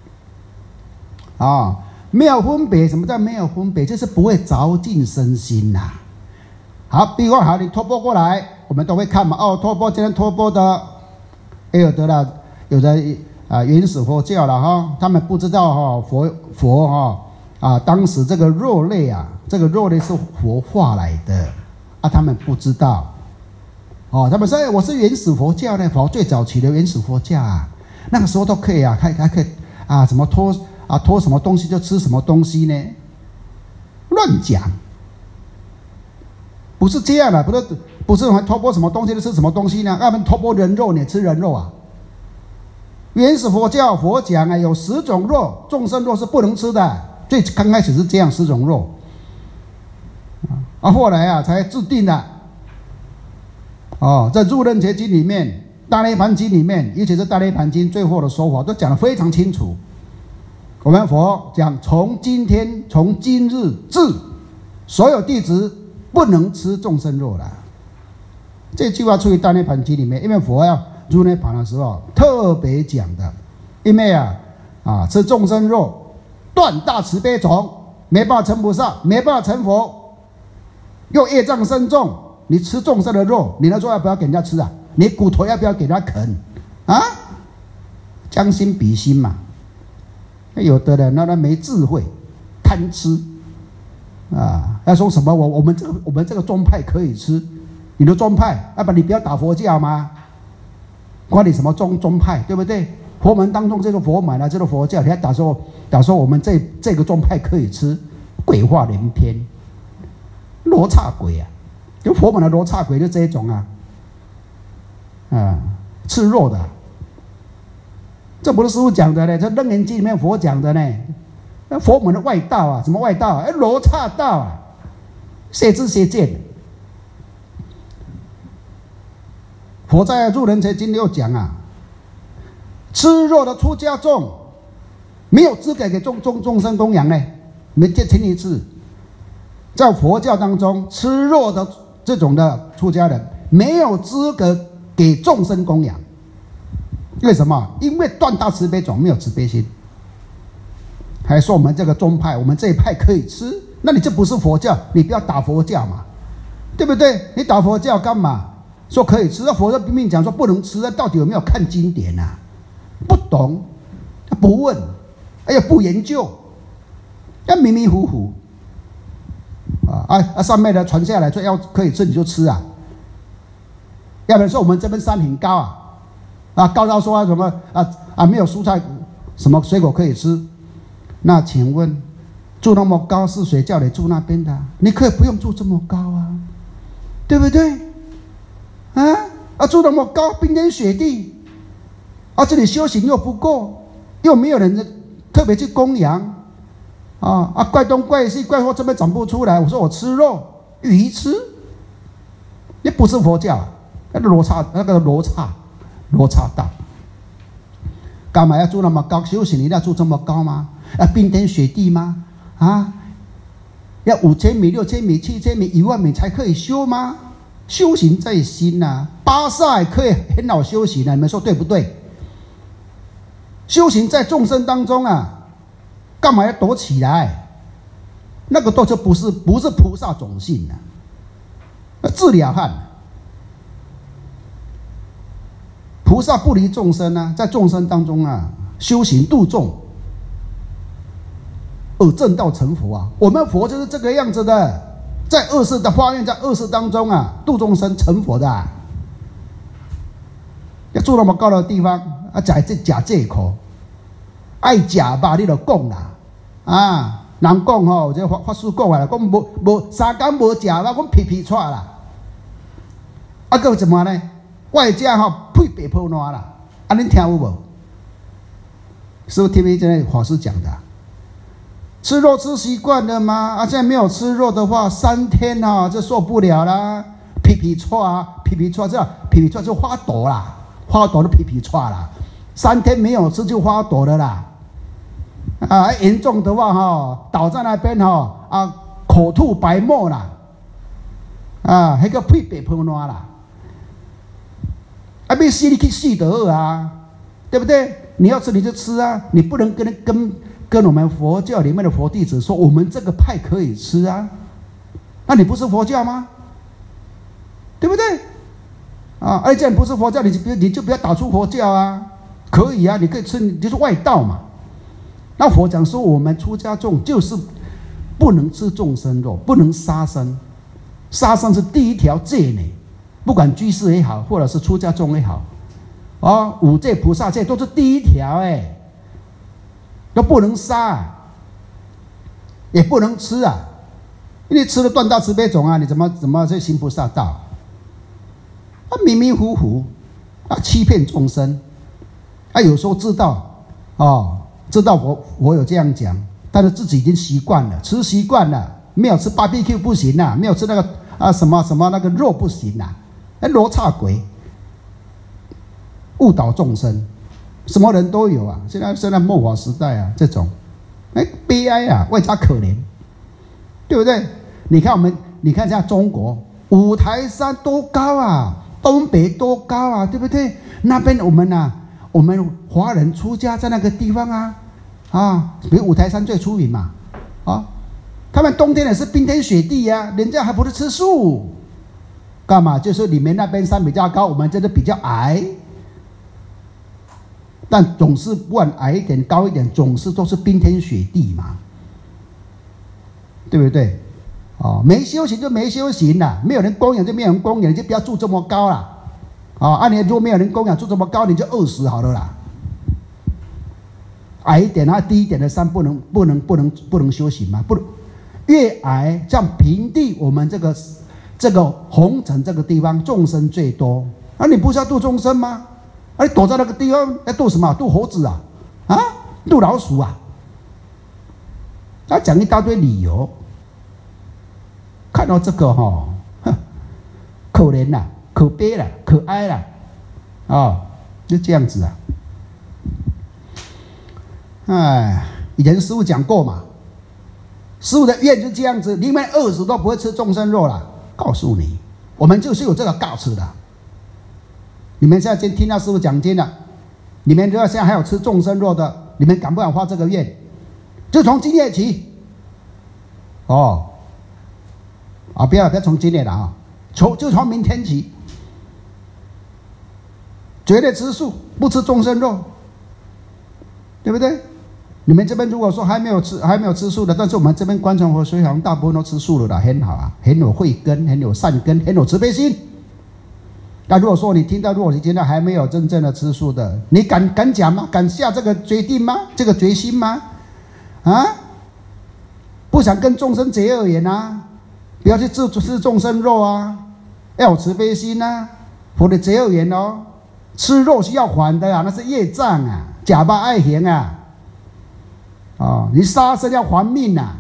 啊。没有分别，什么叫没有分别？就是不会着进身心呐、啊。好，比如说好，你托钵过来，我们都会看嘛。哦，托钵今天托钵的，也有的了，有的啊原始佛教了哈，他们不知道哈佛佛哈啊，当时这个肉类啊，这个肉类是佛化来的啊，他们不知道。哦，他们说、哎、我是原始佛教的，佛最早期的原始佛教啊，那个时候都可以啊，还还可以啊，怎么托。啊，托什么东西就吃什么东西呢？乱讲，不是这样的，不是不是托钵什么东西就吃什么东西呢？他们托钵人肉，你吃人肉啊？原始佛教佛讲啊，有十种肉，众生肉是不能吃的。最刚开始是这样，十种肉啊，后来啊才制定的。哦，在入楞伽经里面、大涅盘经里面，尤其是大涅盘经最后的说法，都讲得非常清楚。我们佛讲，从今天从今日至，所有弟子不能吃众生肉了。这句话出于大涅盘经里面，因为佛要入涅盘的时候特别讲的，因为啊啊吃众生肉断大慈悲种，没办法成菩萨，没办法成佛，又业障深重。你吃众生的肉，你的肉要不要给人家吃啊？你骨头要不要给人家啃啊？将心比心嘛。有的人那他没智慧，贪吃啊！要说什么我我们这个我们这个宗派可以吃，你的宗派，要不你不要打佛教吗？管你什么宗宗派，对不对？佛门当中这个佛门啊，这个佛教，你还打说打说我们这这个宗派可以吃，鬼话连篇，罗刹鬼啊！就佛门的罗刹鬼就这一种啊，啊，吃肉的。这不是师父讲的呢，这《楞严经》里面佛讲的呢。那佛门的外道啊，什么外道啊？哎，罗刹道啊，邪知邪见。佛在《入楞伽经》里又讲啊，吃肉的出家众没有资格给众众众生供养呢。没再听一次，在佛教当中，吃肉的这种的出家人没有资格给众生供养。为什么？因为断大慈悲种，没有慈悲心。还说我们这个宗派，我们这一派可以吃，那你这不是佛教，你不要打佛教嘛，对不对？你打佛教干嘛？说可以吃，那佛教拼命讲说不能吃，那到底有没有看经典啊？不懂，不问，哎呀，不研究，要迷迷糊糊啊啊啊！上面的传下来说要可以吃你就吃啊，要不然说我们这边山很高啊。啊，高到说什么啊啊没有蔬菜，什么水果可以吃？那请问，住那么高是谁叫你住那边的？你可以不用住这么高啊，对不对？啊啊，住那么高，冰天雪地，啊，这里修行又不够，又没有人特别去供养，啊啊，怪东怪西怪后这边长不出来。我说我吃肉鱼吃，也不是佛教，那个罗刹那个罗刹。罗刹道，干嘛要住那么高？修行你要住这么高吗？要冰天雪地吗？啊，要五千米、六千米、七千米、一万米才可以修吗？ 修行在心啊，巴萨也可以很好修行啊，你们说对不对？修行在众生当中啊，干嘛要躲起来？那个都就不是不是菩萨种性啊，自了汉。菩萨不离众生啊，在众生当中啊，修行度众，而正道成佛啊。我们佛就是这个样子的，在恶世的花愿，在恶世当中啊，度众生成佛的、啊。要住那么高的地方啊，假这假借口，爱假吧，你就讲啦啊！人讲吼，这法法师讲啊，讲无无三天无食啦，讲皮皮喘啦。啊，搁怎么呢？外加吼配白泡烂啦，啊，恁听有无？是不是听没这法师讲的、啊？吃肉吃习惯了吗？啊，现在没有吃肉的话，三天啊就受不了啦，皮皮喘，皮皮喘，这皮皮喘就发抖啦，发抖的皮皮喘啦，三天没有吃就发抖的啦。啊，严重的话哈，倒在那边哈啊，口吐白沫啦，啊，那个配白泡烂啦，啊，别死你去死得好啊，对不对？你要吃你就吃啊，你不能跟跟跟我们佛教里面的佛弟子说，我们这个派可以吃啊，那你不是佛教吗？对不对？啊，而且你不是佛教，你就不你就不要打出佛教啊，可以啊，你可以吃，你就是外道嘛。那佛讲说，我们出家众就是不能吃众生肉，不能杀生，杀生是第一条戒呢。不管居士也好，或者是出家众也好，啊，五戒、菩萨戒都是第一条哎，都不能杀，也不能吃啊，因为吃了断大慈悲种啊，你怎么怎么去行菩萨道？啊，迷迷糊糊啊，欺骗众生，啊，有时候知道哦。知道我我有这样讲，但是自己已经习惯了，吃习惯了，没有吃 B B Q 不行啊，没有吃那个啊什么什么那个肉不行啊，哎罗刹鬼，误导众生，什么人都有啊。现在现在末法时代啊，这种，哎悲哀啊，外加可怜，对不对？你看我们，你看像中国五台山多高啊，东北多高啊，对不对？那边我们啊。我们华人出家在那个地方啊，啊，比如五台山最出名嘛，啊，他们冬天也是冰天雪地呀、啊，人家还不是吃素，干嘛？就是你们那边山比较高，我们这里比较矮，但总是不管矮一点高一点，总是都是冰天雪地嘛，对不对？哦，没修行就没修行啦，没有人供养就没有人供养，你就不要住这么高啦。啊，啊你如果没有人供养，住这么高，你就饿死好了啦。矮一点啊，低一点的山不能不能不能不能修行吗？不能，越矮像平地，我们这个这个红尘这个地方众生最多，啊，你不是要度众生吗？啊，你躲在那个地方要度什么？度猴子啊，啊，度老鼠啊？他讲一大堆理由，看到这个哈、哦，可怜呐、啊。可悲了，可哀了，啊、哦，就这样子啊。哎，以前师父讲过嘛，师父的愿就这样子，你们饿死都不会吃众生肉了。告诉你，我们就是有这个告示的。你们现在先听到师父讲经了，你们如果现在还有吃众生肉的，你们敢不敢发这个愿？就从今天起，哦，啊，不要不要从今天了啊，从就从明天起。绝对吃素，不吃众生肉，对不对？你们这边如果说还没有吃还没有吃素的，但是我们这边观传佛学堂大部分都吃素了的，很好啊，很有慧根，很有善根，很有慈悲心。那如果说你听到，如果你现在还没有真正的吃素的，你敢敢讲吗？敢下这个决定吗？这个决心吗？啊？不想跟众生结恶缘啊？不要去吃吃众生肉啊？要有慈悲心啊，否则结恶缘哦。吃肉是要还的啊，那是业障啊，假报爱行啊，哦，你杀生要还命啊，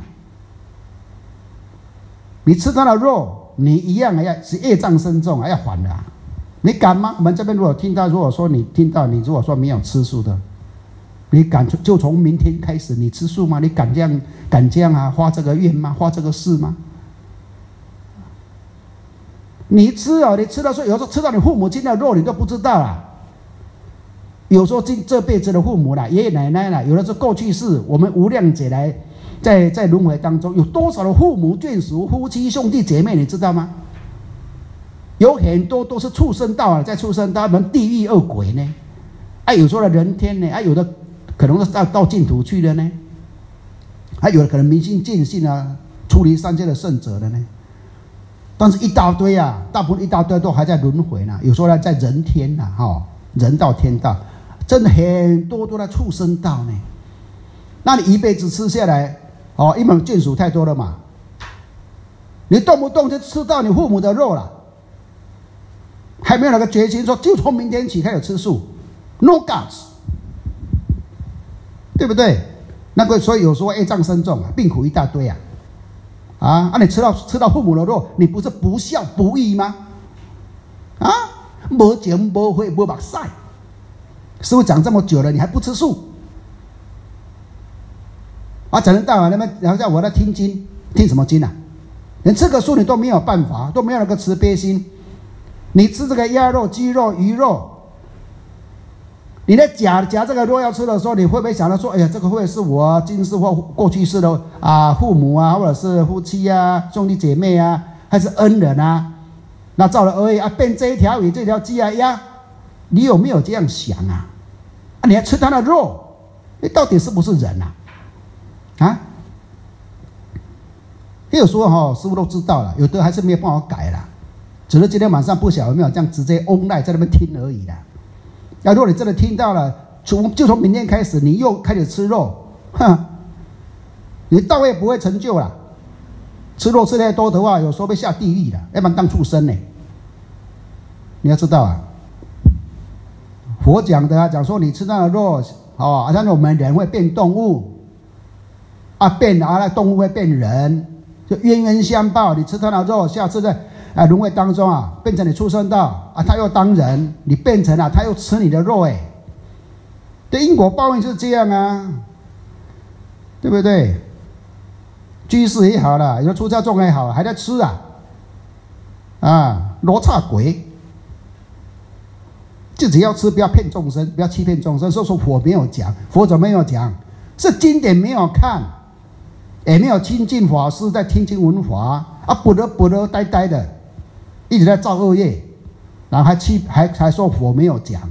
你吃他的肉，你一样要是业障深重啊，要还的、啊，你敢吗？我们这边如果听到，如果说你听到，你如果说没有吃素的，你敢就从明天开始你吃素吗？你敢这样敢这样啊？发这个愿吗？发这个誓吗？ 你吃哦，你吃到说有时候吃到你父母亲的肉，你都不知道啦。有时候这这辈子的父母啦、爷爷奶奶啦，有的是过去世，我们无量劫来在在轮回当中，有多少的父母眷属、夫妻兄弟姐妹，你知道吗？有很多都是畜生道啊，在畜生道门地狱恶鬼呢，啊，有时候的人天呢，啊，有的可能是到到净土去了呢，还、啊、有的可能明心见性啊，出离三界的圣者了呢。但是一大堆啊，大部分一大堆都还在轮回呢，有时候呢在人天呐、啊，哈、哦，人道天道，真的很多都在畜生道呢。那你一辈子吃下来，哦，因为眷属太多了嘛，你动不动就吃到你父母的肉了，还没有那个决心说，就从明天起开始吃素 ，no guts， 对不对？那个所以有时候业障深重啊，病苦一大堆啊。啊！啊！你吃到吃到父母的肉，你不是不孝不义吗？啊！没情没慧没目屎，师父讲这么久了，你还不吃素？啊！整天到晚那边，然后叫我在听经，听什么经啊？连吃个素你都没有办法，都没有那个慈悲心。你吃这个鸭肉、鸡肉、鱼肉，你在夹夹这个肉要吃的时候，你会不会想到说，哎呀，这个会不会是我今世或过去世的啊父母啊，或者是夫妻啊、兄弟姐妹啊，还是恩人啊？那照了而已啊，变这一条鱼、这条鸡啊鸭，你有没有这样想啊？啊，你还吃他的肉，你到底是不是人啊？啊？有时候哈、哦，师父都知道了，有的还是没有办法改了，只是今天晚上不晓得有没有这样直接 online 在那边听而已啦。那、啊、如果你真的听到了，从就从明天开始，你又开始吃肉，哼，你道业不会成就了。吃肉吃太多的话，有时候会下地狱的，要不然当畜生呢。你要知道啊，佛讲的啊，讲说你吃那个肉，哦，像我们人会变动物，啊变啊，那动物会变人，就冤冤相报。你吃他的肉，下次在啊轮回当中啊，变成你畜生道啊，他又当人，你变成了、啊、他又吃你的肉，哎，这因果报应就是这样啊，对不对？居士也好了，有的出家众也好，还在吃啊，啊，罗刹鬼，自己要吃，不要骗众生，不要欺骗众生。说说佛没有讲，佛怎么没有讲？是经典没有看，也没有亲近法师在听经闻法啊，不得不得呆呆的，一直在造恶业，然后还欺还还说佛没有讲。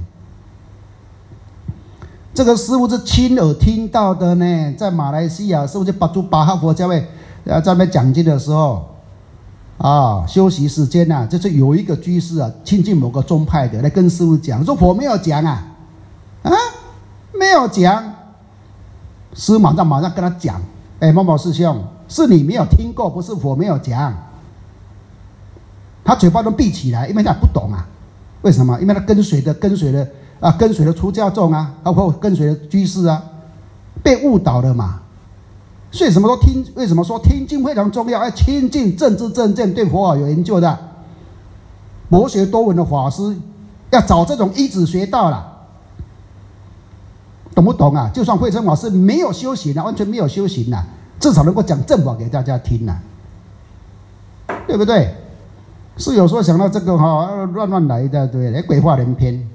这个师父是亲耳听到的呢，在马来西亚师父在巴珠巴哈佛教会在那边讲经的时候，啊，休息时间呐、啊，就是有一个居士啊，亲近某个宗派的来跟师父讲，说佛没有讲啊，啊，没有讲。师父马上马上跟他讲，哎，某某师兄，是你没有听过，不是佛没有讲。他嘴巴都闭起来，因为他不懂啊。为什么？因为他跟随的跟随的。啊，跟随的出家众啊，包括跟随的居士啊，被误导了嘛。所以什么都听，为什么说听经非常重要？要亲近正知正见，对佛法有研究的，博学多闻的法师，要找这种依止学道了，懂不懂啊？就算慧生法师没有修行啊，完全没有修行啊，至少能够讲正法给大家听啊，对不对？是有时候想到这个哈、哦，乱乱来的，对，来鬼话连篇。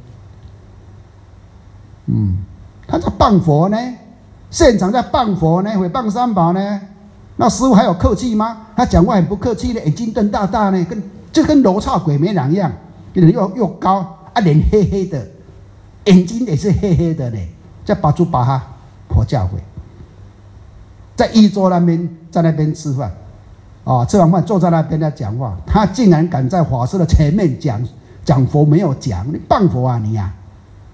嗯，他在谤佛呢，现场在谤佛呢，毁谤三宝呢，那师父还有客气吗？他讲话很不客气的，眼睛瞪大大呢，跟就跟罗刹鬼没两样，人又又高啊，脸黑黑的，眼睛也是黑黑的呢，在巴珠巴哈佛教会，在一桌那边在那边吃饭，啊，吃完饭坐在那边在讲话，他竟然敢在法师的前面讲讲佛没有讲，你谤佛啊你啊！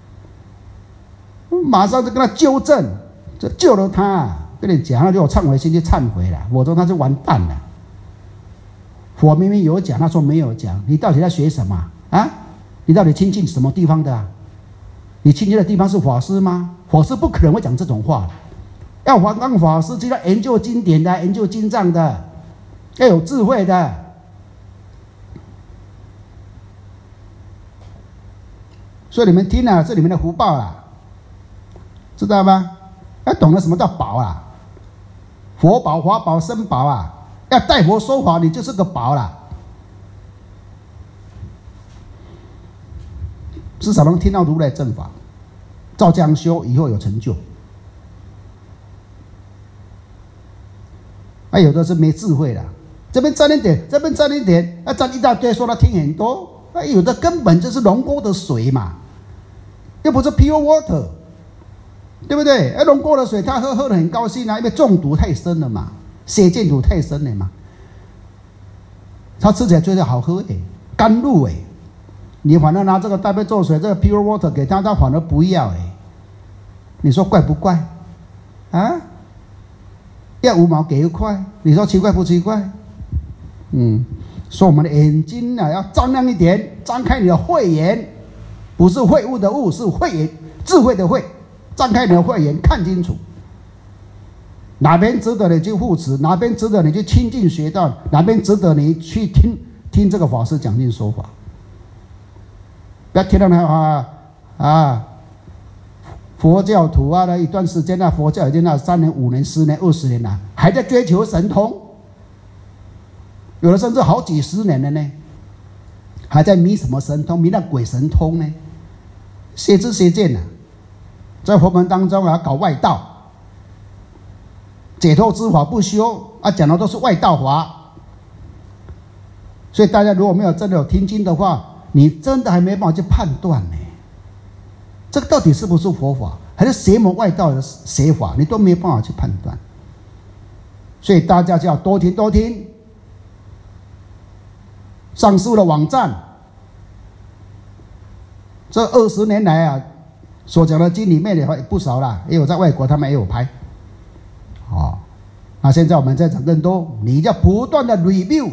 马上就跟他纠正，就救了他。跟你讲，他就有忏悔心去忏悔了，否则他就完蛋了。佛明明有讲，他说没有讲，你到底在学什么啊？你到底亲近什么地方的啊？你亲近的地方是法师吗？法师不可能会讲这种话。要当法师就要研究经典的，研究经藏的，要有智慧的。所以你们听啊，是你们的福报啊。知道吗？要懂得什么叫宝啊，佛宝、法宝、僧宝啊，要带佛说法，你就是个宝啦。 至少能听到如来正法，照这样修，以后有成就。啊，有的是没智慧的，这边沾一点，这边沾一点，啊，沾一大堆，说他听很多。啊，有的根本就是龙沟的水嘛，又不是 pure water， 对不对？啊，龙沟的水他喝喝得很高兴啊，因为中毒太深了嘛，血溅毒太深了嘛。他吃起来觉得好喝诶，甘露诶。你反而拿这个大杯做水，这个 pure water 给他，他反而不要诶。你说怪不怪？啊？要五毛给一块，你说奇怪不奇怪？嗯，说我们的眼睛啊要张亮一点，张开你的慧眼，不是秽物的物，是慧眼，智慧的慧，张开你的慧眼，看清楚，哪边值得你去护持，哪边值得你去亲近学道，哪边值得你去听听这个法师讲经说法。不要听到那啊啊！佛教徒啊，那一段时间啊，佛教已经那三年、五年、十年、二十年了，还在追求神通，有的甚至好几十年了呢，还在迷什么神通？迷那鬼神通呢？邪知邪见啊，在佛门当中啊，搞外道，解脱之法不修啊，讲的都是外道法。所以大家如果没有真的有听经的话，你真的还没办法去判断呢。这个到底是不是佛法，还是邪魔外道的邪法，你都没有办法去判断。所以大家就要多听多听上师父的网站，这二十年来啊，所讲的经里面也不少啦，也有在外国他们也有拍。哦，那现在我们再讲更多，你要不断的 review。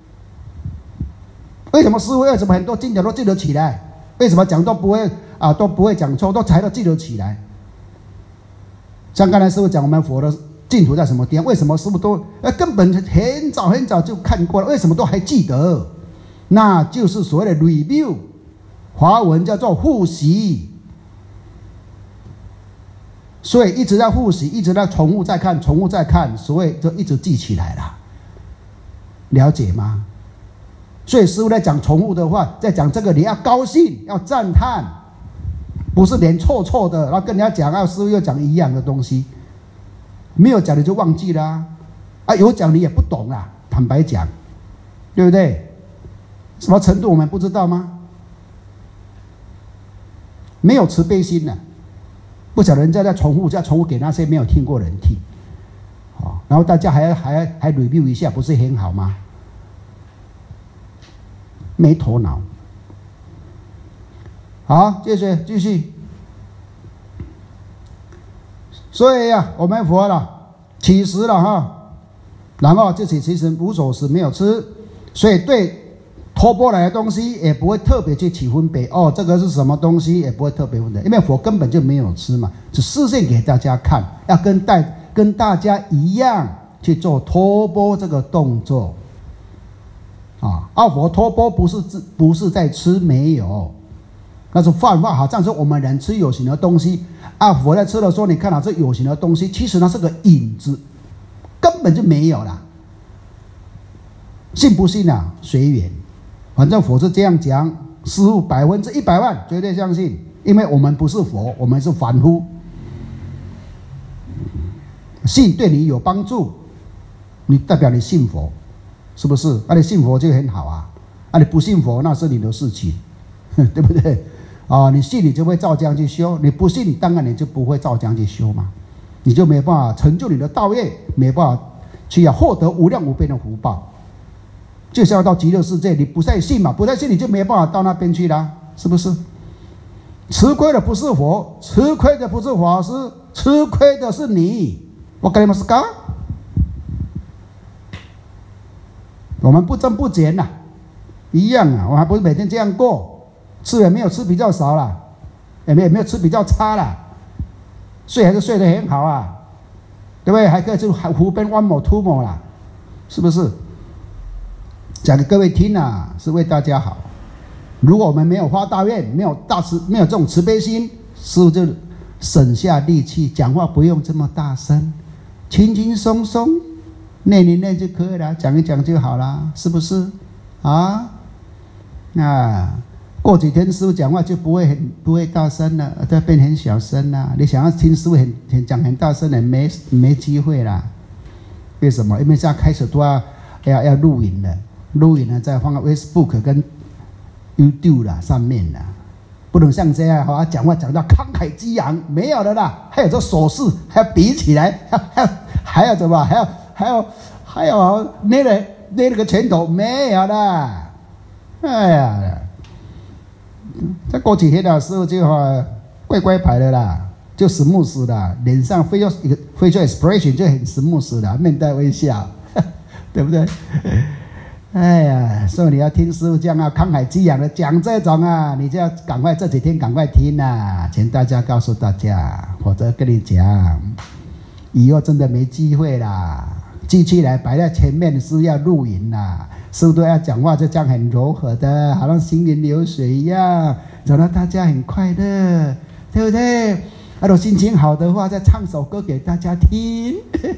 为什么师父为什么很多经典都记得起来？为什么讲都不会啊都不会讲错，都才都记得起来？像刚才师父讲我们佛的净土在什么地方，为什么师父都呃根本很早很早就看过了，为什么都还记得？那就是所谓的 review， 华文叫做复习。所以一直在复习，一直在重复再看，重复再看，所以就一直记起来了。了解吗？所以师父在讲重复的话，在讲这个你要高兴，要赞叹，不是连错错的，然后跟人家讲啊，师父又讲一样的东西，没有讲你就忘记了啊，啊有讲你也不懂啊，坦白讲，对不对？什么程度我们不知道吗？没有慈悲心呢、啊，不晓得人家在重复，再重复给那些没有听过的人听，好，然后大家还还还 review 一下，不是很好吗？没头脑。好，继续继续。所以呀、啊，我们佛了起食了哈，然后自己其实无所食，没有吃，所以对托钵来的东西也不会特别去起分别哦，这个是什么东西也不会特别分别，因为佛根本就没有吃嘛，只示现给大家看，要跟大跟大家一样去做托钵这个动作。啊，阿佛托钵不是不是在吃，没有，那是犯法。好像是我们人吃有形的东西，阿佛在吃的时候，你看到这有形的东西，其实它是个影子，根本就没有啦。信不信啊？随缘，反正佛是这样讲，师父百分之一百万绝对相信，因为我们不是佛，我们是凡夫。信对你有帮助，你代表你信佛。是不是？啊，你信佛就很好啊，啊，你不信佛那是你的事情，对不对？啊，你信你就会照这样去修，你不信当然你就不会照这样去修嘛，你就没办法成就你的道业，没办法去要获得无量无边的福报。就是要到极乐世界，你不再信嘛，不再信你就没办法到那边去啦，是不是？吃亏的不是佛，吃亏的不是法师，吃亏的是你。我跟你们说讲。我们不增不减呐、啊，一样啊，我还不是每天这样过，吃也没有吃比较少啦，也没有没有吃比较差啦，睡还是睡得很好啊，对不对？还可以去湖边one more two more啦，是不是？讲给各位听啊，是为大家好。如果我们没有发大愿，没有大慈，没有这种慈悲心，师父就省下力气，讲话不用这么大声，轻轻松松。念一念就可以了，讲一讲就好了，是不是？啊，啊，过过几天师父讲话就不会很不会大声了，都变很小声了。你想要听师父很很讲很大声的，没没机会啦。为什么？因为现在开始都要要要录影了，录影了再放到 Facebook 跟 YouTube 啦上面啦，不能像这样哈，讲话讲到慷慨激昂，没有的啦。还有这手势还要比起来，还要还要怎么？还要还要还要捏了捏了个拳头，没有啦。哎呀，再过几天的时候就哈乖乖牌的啦。就死木死的，脸上 facial facial expression 就很死木死的，面带微笑，对不对？哎呀，所以你要听师父这样啊，慷慨激昂的讲这种啊，你就要赶快这几天赶快听啊，请大家告诉大家，否则跟你讲，以后真的没机会啦。机器来摆在前面是要录影啦，师父都要讲话，就这样很柔和的，好像行云流水一样，讲到大家很快乐，对不对？如果心情好的话，再唱首歌给大家听。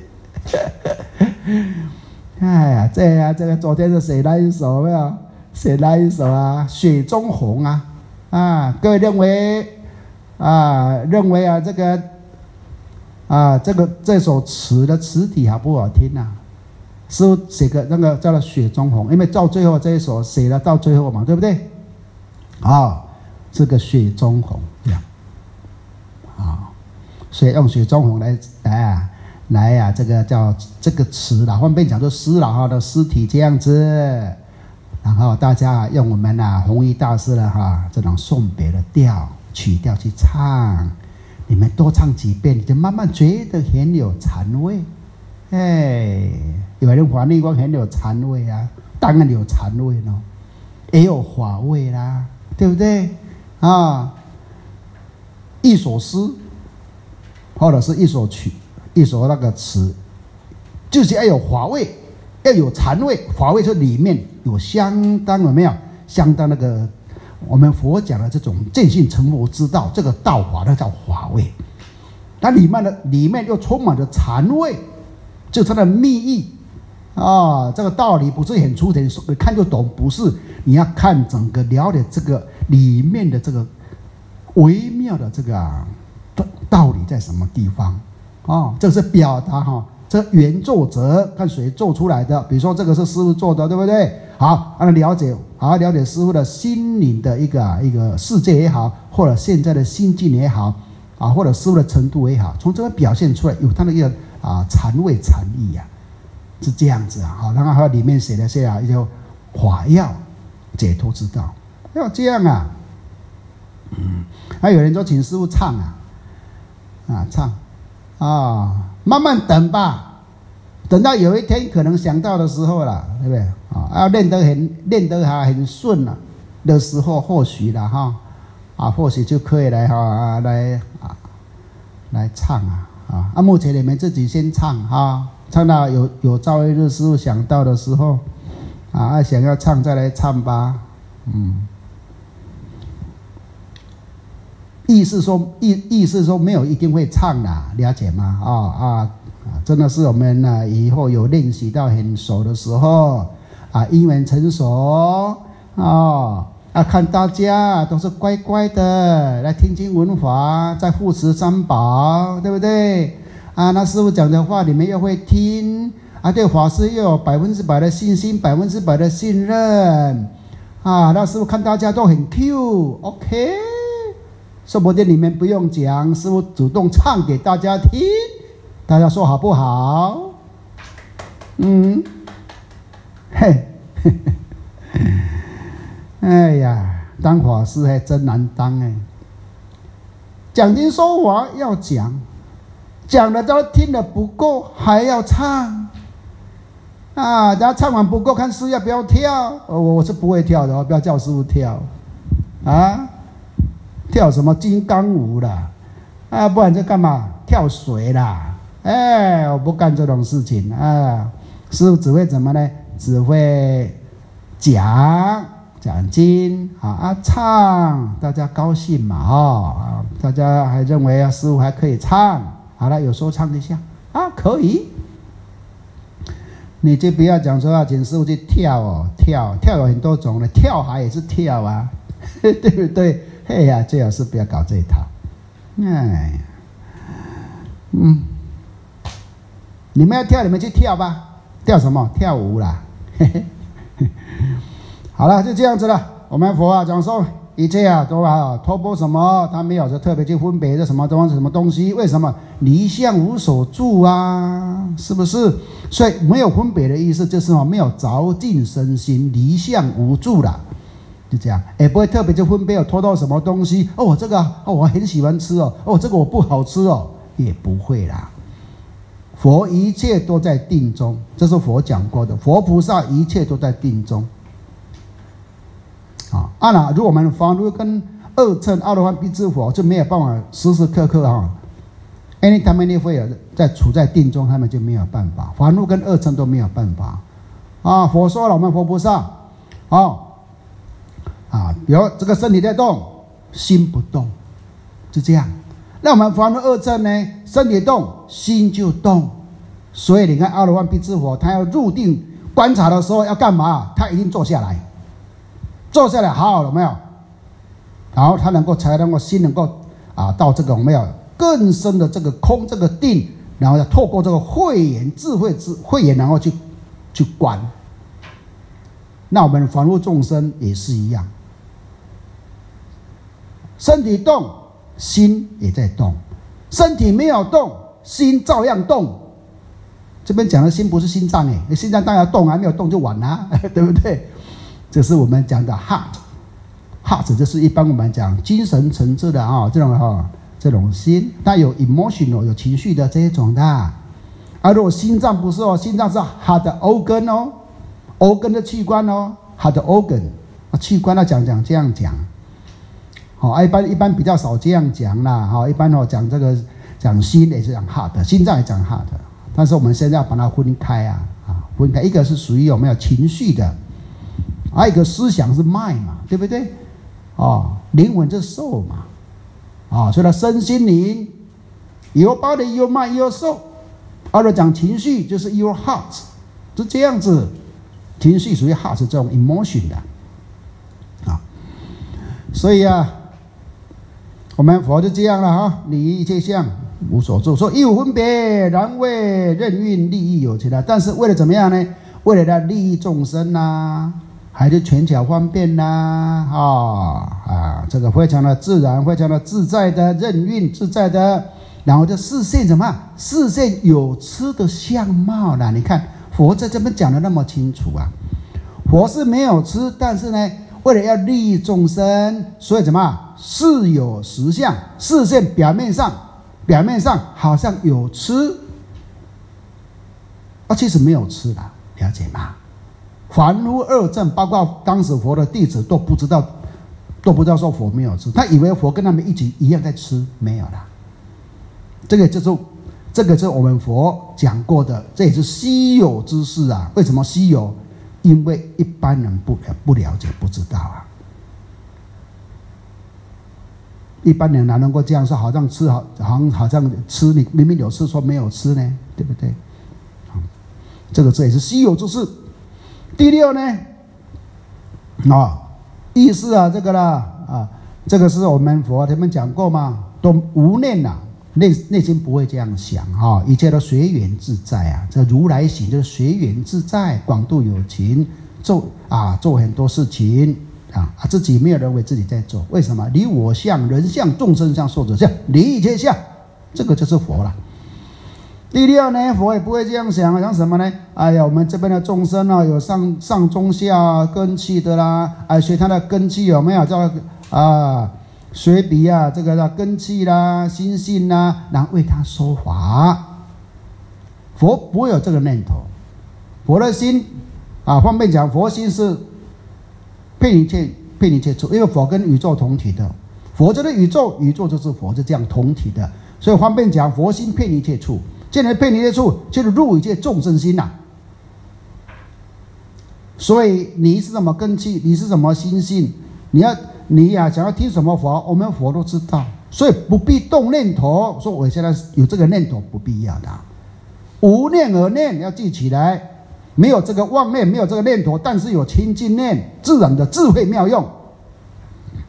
哎呀，这呀、啊，这个昨天是谁来一首没有？谁来一首啊？雪中红啊！啊，各位认为啊，认为啊，这个啊，这个这首词的词体好不好听啊？师父写个那个叫做雪中红，因为到最后这一首写了到最后嘛，对不对？啊，这个雪中红这样。啊，所以用雪中红来来啊，来啊，这个叫这个词啦，方便讲作诗啦哈的诗体这样子，然后大家用我们啊弘一大师的哈这种送别的调曲调去唱，你们多唱几遍，你就慢慢觉得很有禅味。哎，有人华丽光很有禅味啊，当然有禅味咯，也有法味啦，对不对啊？一首诗，或者是一首曲，一首那个词，就是要有法味，要有禅味。法味就里面有相当有没有相当那个我们佛讲的这种见性成佛之道，这个道法那叫法味。它里面的里面又充满着禅味，就是它的密意啊。这个道理不是很粗浅，看就懂，不是，你要看整个了解这个里面的这个。微妙的这个、啊、道理在什么地方哦？这是表达哈，这原作者看谁做出来的。比如说这个是师父做的，对不对？好，让他了解，好好了解师父的心灵的一个、啊、一个世界也好，或者现在的心境也好啊，或者师父的程度也好，从这个表现出来有他的一个啊禅味禅意啊，是这样子啊。好，然后还有里面写的些啊一些法要解脱之道，要这样啊。嗯，还有人说请师父唱啊，啊唱，啊慢慢等吧，等到有一天可能想到的时候了，对不对？啊，要练得很练得还很顺了的时候，或许了哈，啊或许就可以来哈、啊、来啊来唱啊啊啊！目前你们自己先唱哈，唱到有有朝一日师父想到的时候，啊想要唱再来唱吧，嗯。意思说意意思说没有一定会唱的，了解吗？啊啊真的是我们呢、啊、以后有练习到很熟的时候啊，因缘成熟啊啊，看大家都是乖乖的来听经闻法，在护持三宝，对不对？啊，那师父讲的话你们又会听啊，对法师又有百分之百的信心，百分之百的信任啊，那师父看大家都很 Q，OK。说不定你们不用讲，师父主动唱给大家听，大家说好不好？嗯，嘿，嘿嘿哎呀，当法师还真难当哎。讲经说法要讲，讲了都听得不够，还要唱啊！大家唱完不够，看师父要不要跳？我我是不会跳的，不要叫师父跳啊！跳什么金刚舞啦？啊，不然这干嘛？跳水啦？哎，我不干这种事情啊！师父只会怎么呢？只会讲讲经啊啊，唱，大家高兴嘛哦啊，大家还认为啊，师父还可以唱，好了，有时候唱一下啊，可以。你就不要讲说要请师父去跳哦，跳跳有很多种的，跳海也是跳啊。 对不对？哎呀，最好是不要搞这一套。哎，嗯，你们要跳，你们去跳吧。跳什么？跳舞啦。嘿嘿。好了，就这样子了。我们佛啊讲说，一切啊都啊托钵什么，他没有说特别去分别这什么东西什么东西。为什么？离相无所住啊，是不是？所以没有分别的意思就是没有着尽身心，离相无住了。就这样，也不会特别就分别有拖到什么东西哦，这个哦我很喜欢吃哦，哦这个我不好吃哦，也不会啦。佛一切都在定中，这是佛讲过的。佛菩萨一切都在定中。啊，按了，如果我们凡夫跟二乘阿罗汉辟支佛就没有办法时时刻刻啊 ，anytime anywhere 在处在定中，他们就没有办法。凡夫跟二乘都没有办法。啊，佛说了，我们佛菩萨，哦。啊，比如这个身体在动，心不动，就这样。那我们凡夫二乘呢，身体动，心就动。所以你看阿罗汉辟支佛，他要入定观察的时候要干嘛？他一定坐下来，坐下来好好了没有？然后他能够才能够心能够啊到这个没有更深的这个空这个定，然后要透过这个慧眼智慧智慧眼，然后去去观。那我们凡夫众生也是一样。身体动，心也在动；身体没有动，心照样动。这边讲的心不是心脏哎，心脏当然要动啊，没有动就完了，对不对？这是我们讲的 heart，heart 就是一般我们讲精神层次的啊、哦，这种哈、哦、这种心，它有 emotional 有情绪的这一种的。啊，如果心脏不是哦，心脏是 heart organ 哦 ，organ 的器官哦 ，heart organ 啊，器官要讲讲这样讲。好、哦，一般一般比较少这样讲啦。好、哦，一般哦讲这个讲心也是讲 heart， 心脏也讲 heart， 但是我们现在要把它分开啊啊，分开，一个是属于有没有情绪的，还有一个思想是 mind 嘛，对不对？哦，灵魂是 soul 嘛，啊、哦，所以它身心灵 ，your body, your mind, your soul。而如讲情绪就是 your heart， 是这样子，情绪属于 heart 是这种 emotion 的啊，所以啊。我们佛就这样了哈，离一切相无所住，说亦无分别，然为任运利益有情的。但是为了怎么样呢？为了来利益众生呐、啊，还是权巧方便呐、啊，啊啊，这个非常的自然，非常的自在的任运自在的。然后这视线什么？视线有吃的相貌啦。你看佛在这边讲的那么清楚啊，佛是没有吃，但是呢，为了要利益众生，所以怎么？是有实相，视线表面上，表面上好像有吃，啊，其实没有吃的，了解吗？凡夫二乘，包括当时佛的弟子都不知道，都不知道说佛没有吃，他以为佛跟他们一起一样在吃，没有啦。这个就是这个就是我们佛讲过的，这也是稀有之事啊。为什么稀有？因为一般人不不了解，不知道啊。一般人哪能够这样说？好像吃好，好像好像吃，你明明有吃，说没有吃呢，对不对？这个这也是稀有之事。第六呢，啊、哦，意思啊，这个啦，啊，这个是我们佛他们讲过嘛，都无念呐、啊，内内心不会这样想啊、哦，一切都随缘自在啊。这如来行就是随缘自在，广度有情，做啊做很多事情。啊，自己没有人为自己在做，为什么？离我相、人相、众生相、寿者相，离一切相，这个就是佛了。第六呢，佛也不会这样想，想什么呢？哎呀，我们这边的众生啊，有上上中下根器的啦，哎，学他的根器有没有？叫啊，随彼啊，这个叫根器啦、心性啦，然后为他说法。佛不会有这个念头，佛的心啊，方便讲，佛心是。遍一切遍一切处，因为佛跟宇宙同体的，佛就是宇宙，宇宙就是佛，是这样同体的，所以方便讲，佛心遍一切处，既然遍一切处，就是入一切众生心呐、啊。所以你是什么根器，你是什么心性，你要你呀、啊、想要听什么佛，我们佛都知道，所以不必动念头，说我现在有这个念头不必要的，无念而念要记起来。没有这个妄念，没有这个念头，但是有清净念，自然的智慧妙用。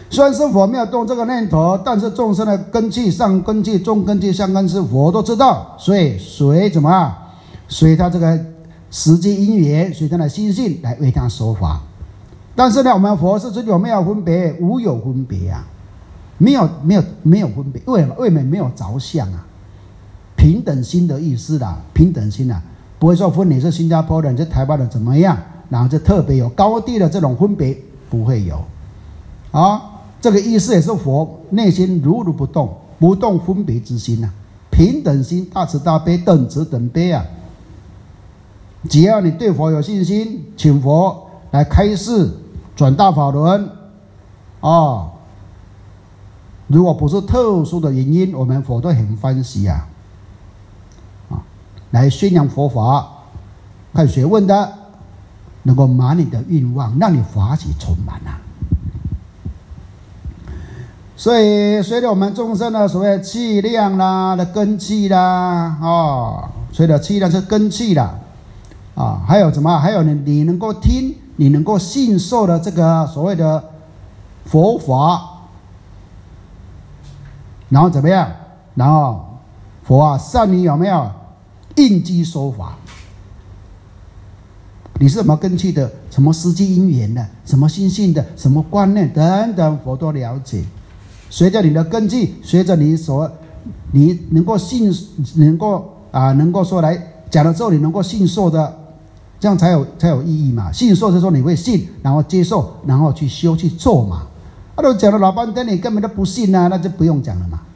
虽然是佛没有动这个念头，但是众生的根器、上根器、中根器、下根器，佛都知道，所以随怎么啊？随他这个时机因缘，随他的心性来为他说法。但是呢，我们佛是只有没有分别，无有分别啊，没有没有没有分别，为什么？为什么没有着相啊？平等心的意思啦，平等心啊，不会说分你是新加坡人，你是台湾人怎么样，然后就特别有高低的这种分别，不会有啊。这个意思也是佛内心如如不动，不动分别之心啊，平等心，大慈大悲，等慈等悲啊。只要你对佛有信心，请佛来开示转大法轮啊。如果不是特殊的原因，我们佛都很欢喜啊，啊，来宣扬佛法，看学问的能够满你的愿望，让你法喜充满啊。所以随着我们众生的所谓气量啦的根气啦，哦，随着气量是根气啦，啊，还有什么？还有你你能够听，你能够信受的这个所谓的佛法，然后怎么样？然后佛啊，善于有没有应机说法？你是什么根器的？什么时机因缘的？什么心性的？什么观念等等，佛都了解。随着你的根基，随着你所你能够信，能够啊，能够说来讲了之后，你能够信受的，这样才有才有意义嘛。信受就是说你会信，然后接受，然后去修去做嘛。那、啊、都讲了老半天，你根本都不信啊，那就不用讲了嘛。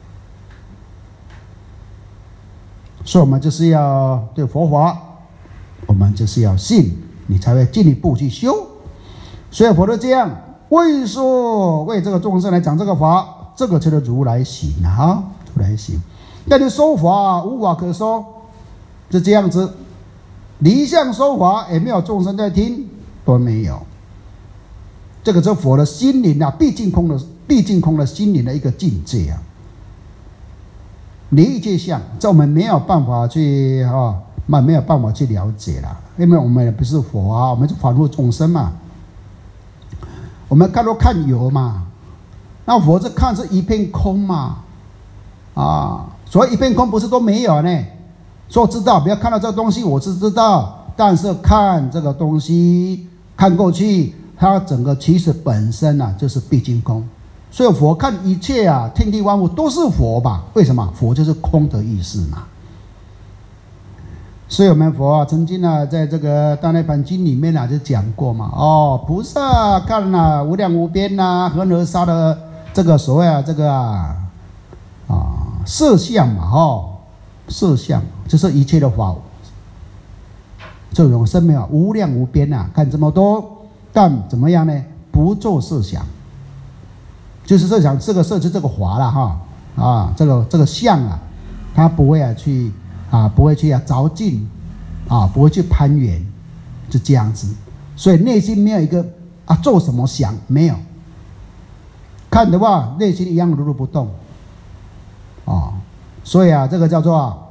所以我们就是要对佛法，我们就是要信，你才会进一步去修。所以佛都这样，为说为这个众生来讲这个法。这个就是如来行啊，如来行。那你说法无法可说，就这样子。离相说法也没有众生在听，都没有。这个是佛的心灵啊，毕竟空的，毕竟空的心灵的一个境界啊。离一切相，这我们没有办法去啊，没有办法去了解了，因为我们也不是佛啊，我们是凡夫众生嘛。我们看都看有嘛。那佛是看是一片空嘛，啊，所以一片空不是都没有呢。说知道，不要看到这个东西，我是知道，但是看这个东西，看过去，它整个其实本身啊就是毕竟空。所以佛看一切啊，天地万物都是佛吧？为什么？佛就是空的意思嘛。所以我们佛啊，曾经呢、啊，在这个《大涅盘经》里面啊，就讲过嘛，哦，菩萨看啊无量无边呐、啊，恒河沙的。这个所谓啊，这个啊，啊色相嘛，哦，色相就是一切的法，这种生命啊，无量无边啊，看这么多，但怎么样呢？不做设想，就是设想这个色是这个法了哈，啊，这个这个相啊，他不会啊去啊，不会去啊着进，啊，不会去攀缘，就这样子，所以内心没有一个啊做什么想没有。看的话，内心一样如如不动，啊，所以啊，这个叫做啊，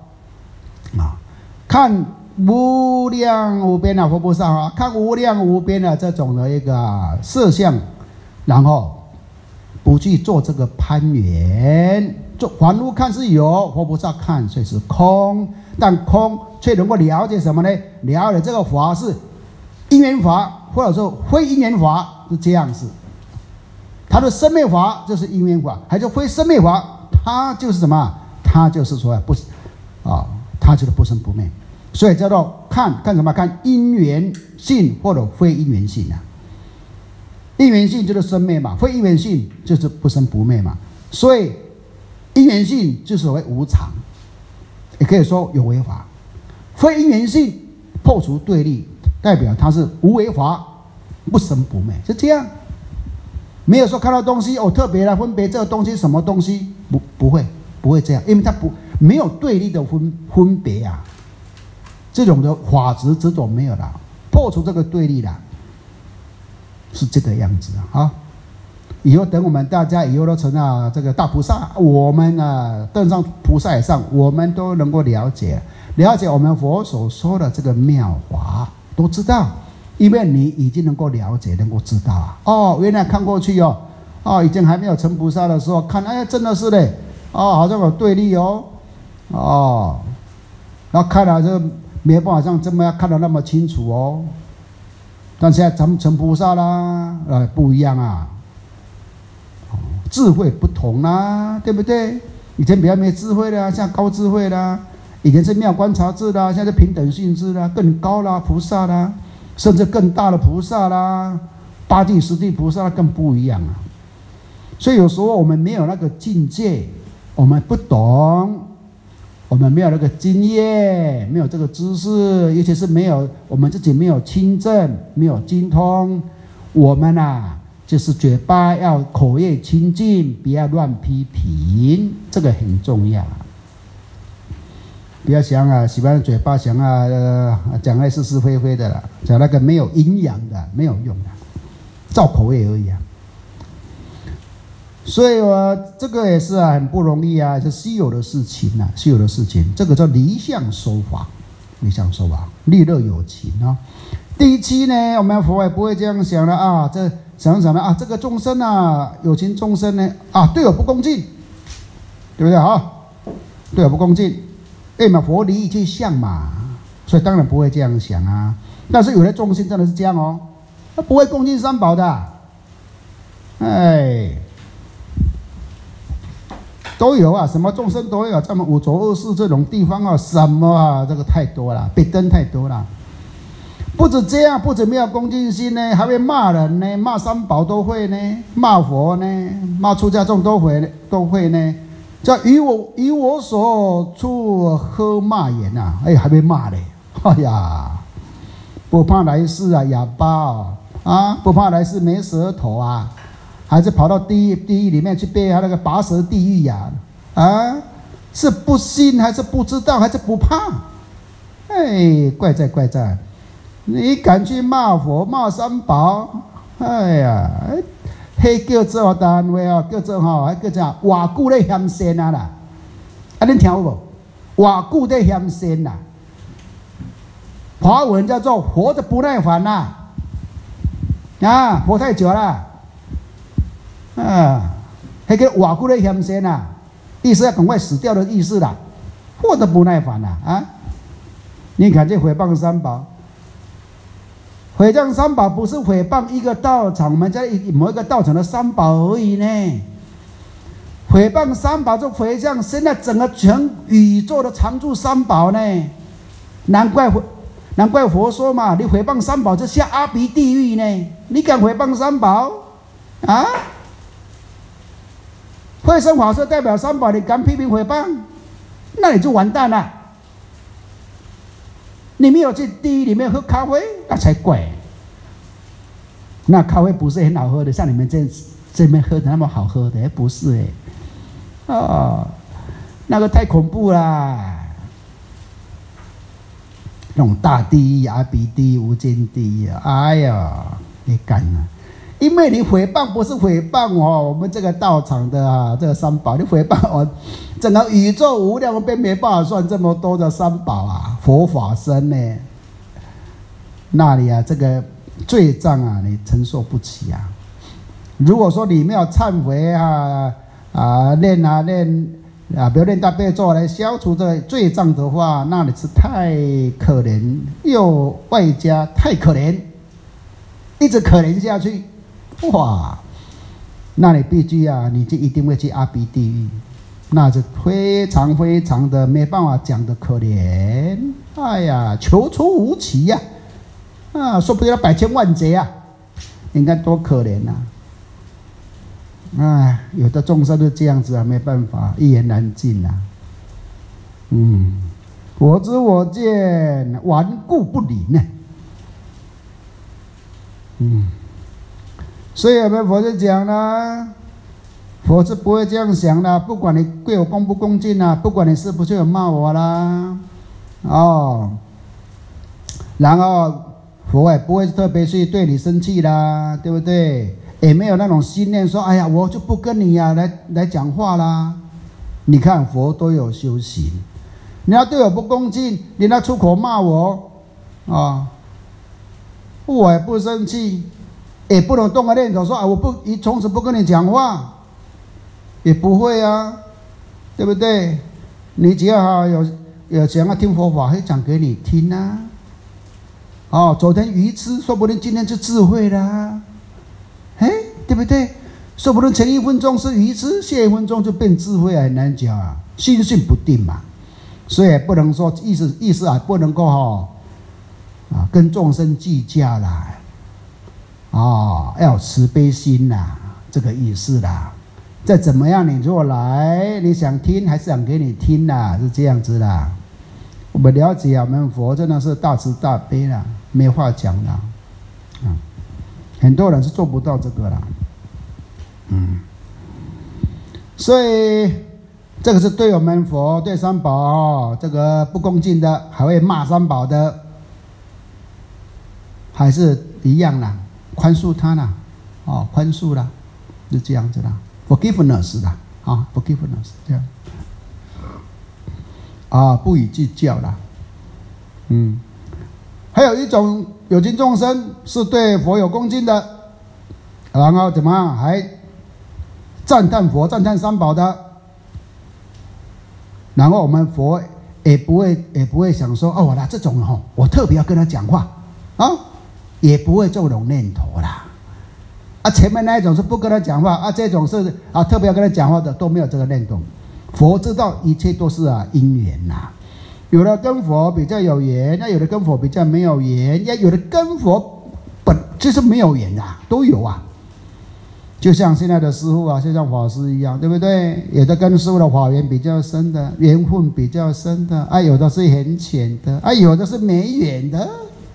看无量无边的佛菩萨啊，看无量无边的这种的一个色相，然后不去做这个攀缘，做凡夫看是有，佛菩萨看却是空，但空却能够了解什么呢？了解这个法是因缘法，或者说非因缘法，是这样子。它的生灭法就是因缘法，还是非生灭法，它就是什么？它就是说不啊，它就是不生不灭，所以叫做看看什么？看因缘性或者非因缘性啊。因缘性就是生灭嘛，非因缘性就是不生不灭嘛。所以因缘性就是所谓无常，也可以说有为法；非因缘性破除对立，代表它是无为法，不生不灭，是这样。没有说看到东西哦，特别来分别这个东西什么东西，不不会不会这样，因为它不没有对立的分分别啊，这种的法执执着没有了，破除这个对立了，是这个样子啊。以后等我们大家以后都成了这个大菩萨，我们啊登上菩萨以上，我们都能够了解了解我们佛所说的这个妙法，都知道。因为你已经能够了解，能够知道啊，哦，原来看过去哦， 哦，以前还没有成菩萨的时候，看，哎，真的是嘞，哦，好像有对立哦，哦，然后看了就没办法像这么看得那么清楚哦。但现在咱们成菩萨啦，呃，不一样啊，智慧不同啦，对不对？以前比较没智慧的，现在高智慧啦。以前是妙观察智啦，现在是平等性智啦，更高啦，菩萨啦，甚至更大的菩萨啦，八地十地菩萨更不一样啊。所以有时候我们没有那个境界，我们不懂，我们没有那个经验，没有这个知识，尤其是没有我们自己没有亲证，没有精通，我们啊，就是嘴巴要口业清净，不要乱批评，这个很重要。不要想啊，喜欢嘴巴想啊，呃，讲那是是非非的了，讲那个没有营养的，没有用的，造口业而已啊。所以我这个也是啊，很不容易啊，是稀有的事情啊，稀有的事情，这个叫离相收法，离相收法，利乐有情啊。第七呢，我们佛也不会这样想的啊，这想想的啊，这个众生啊，有情众生呢啊，对我不恭敬，对不对啊？对我不恭敬。哎嘛，佛离一切相嘛，所以当然不会这样想啊。但是有的众生真的是这样哦，他不会恭敬三宝的，哎，都有啊，什么众生都有，这么五浊恶世这种地方啊，什么啊，这个太多了，被灯太多了。不止这样，不止没有恭敬心呢，还会骂人呢，骂三宝都会呢，骂佛呢，骂出家众都会都会呢。叫与我与我所处呵骂言啊，哎，还没骂嘞，哎呀，不怕来世啊，哑巴啊，啊，不怕来世没舌头啊，还是跑到地狱地狱里面去背他那个拔舌地狱呀、啊，啊，是不信还是不知道还是不怕？哎，怪在怪在，你敢去骂佛骂三宝？哎呀！迄叫做单位哦，叫做吼，迄叫做偌久咧嫌仙啊啦！啊，恁听有无？偌久咧嫌仙啦！华文叫做活得不耐烦啦！啊，活太久了，啊，迄个偌久咧嫌仙啦，意思要赶快死掉的意思啦，活得不耐烦啦！啊，你敢去诽谤三宝？诽谤三宝不是诽谤一个道场，我们在某一个道场的三宝而已呢。诽谤三宝就诽谤现在整个全宇宙的常住三宝呢。难怪难怪佛说嘛，你诽谤三宝就下阿鼻地狱呢。你敢诽谤三宝啊？慧生法师代表三宝，你敢批评诽谤，那你就完蛋了。你没有去地狱里面喝咖啡，那才怪。那咖啡不是很好喝的，像你们这这边喝的那么好喝的，不是哎，哦，那个太恐怖啦！那种大地狱、阿鼻地狱、无间地狱，哎呀，你敢啊？因为你诽谤不是诽谤哦，我们这个道场的啊，这个三宝，你诽谤我整个宇宙无量边没办法算这么多的三宝啊，佛法僧呢，那里啊，这个罪障啊，你承受不起啊。如果说你没有忏悔啊啊练啊练啊，比如练大悲咒来消除这个罪障的话，那你是太可怜，又外加太可怜，一直可怜下去。哇，那你必须啊，你就一定会去阿鼻地狱，那是非常非常的没办法讲的可怜。哎呀，求出无期呀、啊，啊，说不定要百千万劫啊，应该多可怜呐、啊！哎，有的众生就这样子啊，没办法，一言难尽啊。嗯，我知我见，顽固不灵呢。嗯。所以我们佛就讲了，佛是不会这样想的，不管你对我恭不恭敬啊，不管你是不是有骂我啦，哦，然后佛也不会特别去对你生气啦，对不对？也没有那种心念说，哎呀，我就不跟你呀、啊、来来讲话啦。你看佛都有修行，你要对我不恭敬，你要出口骂我啊，我也不生气。 也不能动个念头说啊，我不，从此不跟你讲话，也不会啊，对不对？你只要有有想要听佛法，会讲给你听啊。哦，昨天愚痴，说不定今天是智慧啦，哎，对不对？说不定前一分钟是愚痴，下一分钟就变智慧，很难讲啊，心性不定嘛，所以也不能说意思意思啊，不能够哈、哦、啊跟众生计较啦，啊、哦、要有慈悲心啦，这个意思啦。再怎么样，你如果来，你想听还是想给你听啦，是这样子啦。我们了解啊，我们佛真的是大慈大悲啦，没话讲啦，嗯，很多人是做不到这个啦。嗯，所以这个是对我们佛对三宝、哦、这个不恭敬的，还会骂三宝的，还是一样啦，宽恕他啦，哦，宽恕啦，是这样子啦 ，forgiveness 啦，啊 ，forgiveness 这样，啊，不予计较啦，嗯，还有一种有情众生是对佛有恭敬的，然后怎么样还赞叹佛、赞叹三宝的，然后我们佛也不会也不会想说哦，我啦这种哦，我特别要跟他讲话啊，也不会这种念头啦。啊，前面那一种是不跟他讲话啊，这种是啊特别要跟他讲话的都没有这个念头。佛知道一切都是啊因缘呐，有的跟佛比较有缘，那有的跟佛比较没有缘，也有的跟佛本就是没有缘啊，都有啊。就像现在的师父啊，就像法师一样，对不对？有的跟师父的法缘比较深的，缘分比较深的，啊，有的是很浅的，啊，有的是没缘的，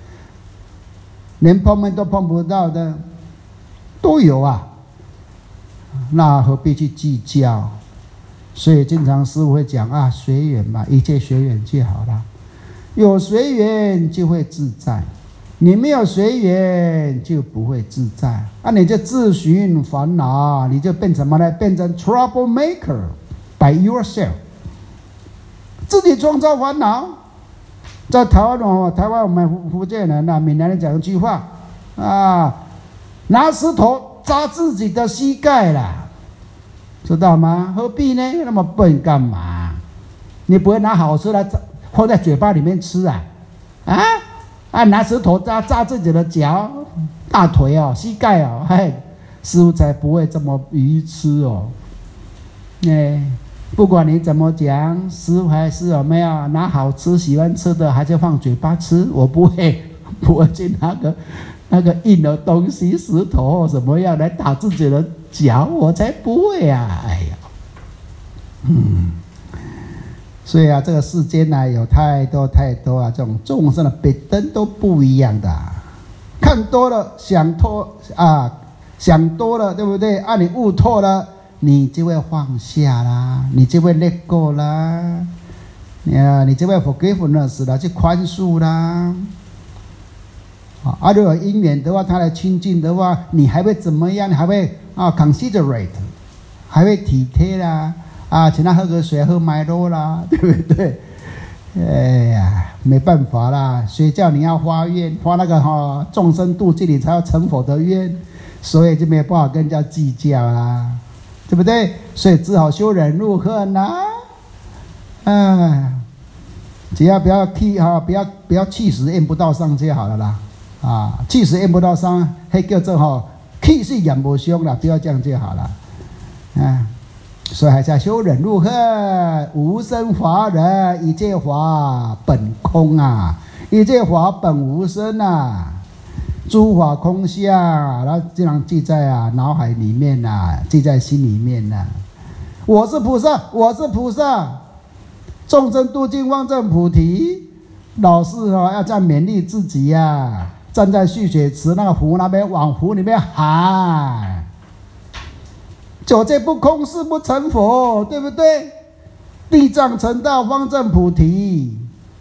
连碰面都碰不到的，都有啊。那何必去计较？所以经常师父会讲啊，随缘嘛，一切随缘就好了。有随缘就会自在。你没有随缘就不会自在啊！你就自寻烦恼，你就变成什么呢？变成 trouble maker by yourself， 自己创造烦恼。在台湾哦，台湾我们福建人啊、闽南人讲一句话啊，拿石头扎自己的膝盖啦，知道吗？何必呢？那么笨干嘛？你不会拿好吃的放在嘴巴里面吃啊？啊？啊，拿石头扎扎自己的脚、大腿哦、膝盖哦，嘿，师父才不会这么愚痴哦。哎，不管你怎么讲，师父还是有没有拿好吃、喜欢吃的，还是放嘴巴吃。我不会，不会去拿个那个硬的东西，石头或什么样来打自己的脚，我才不会啊！哎呀，嗯。所以啊，这个世间呢、啊，有太多太多啊，这种众生的笔灯都不一样的、啊。看多了，想多啊，想多了，对不对？啊，你悟透了，你就会放下啦，你就会 let go 啦，啊，你就会 forgiveness 啦，去宽恕啦。啊，如果有因缘的话，他来亲近的话，你还会怎么样？还会啊 considerate， 还会体贴啦。啊，请他喝个水，喝麦多啦，对不对？哎呀，没办法啦，谁叫你要发愿，发那个哈、哦、众生度尽你才要成佛的愿，所以就没有办法跟人家计较啦，对不对？所以只好修忍辱恨啦。哎，只要不要气哈，不要不要气死咽不到上就好了啦。啊，气死咽不到上，还叫做哈气是养不凶啦，不要这样就好了。啊。所以还是要修忍辱恨，无生法忍，一切法本空啊，一切法本无生啊，诸法空相，然后这样记在啊脑海里面啊，记在心里面啊。我是菩萨，我是菩萨，众生度尽方证菩提。老是哦要这样勉励自己呀、啊，站在蓄水池那个湖那边，往湖里面喊。九界不空，誓不成佛，对不对？地藏成道，方证菩提。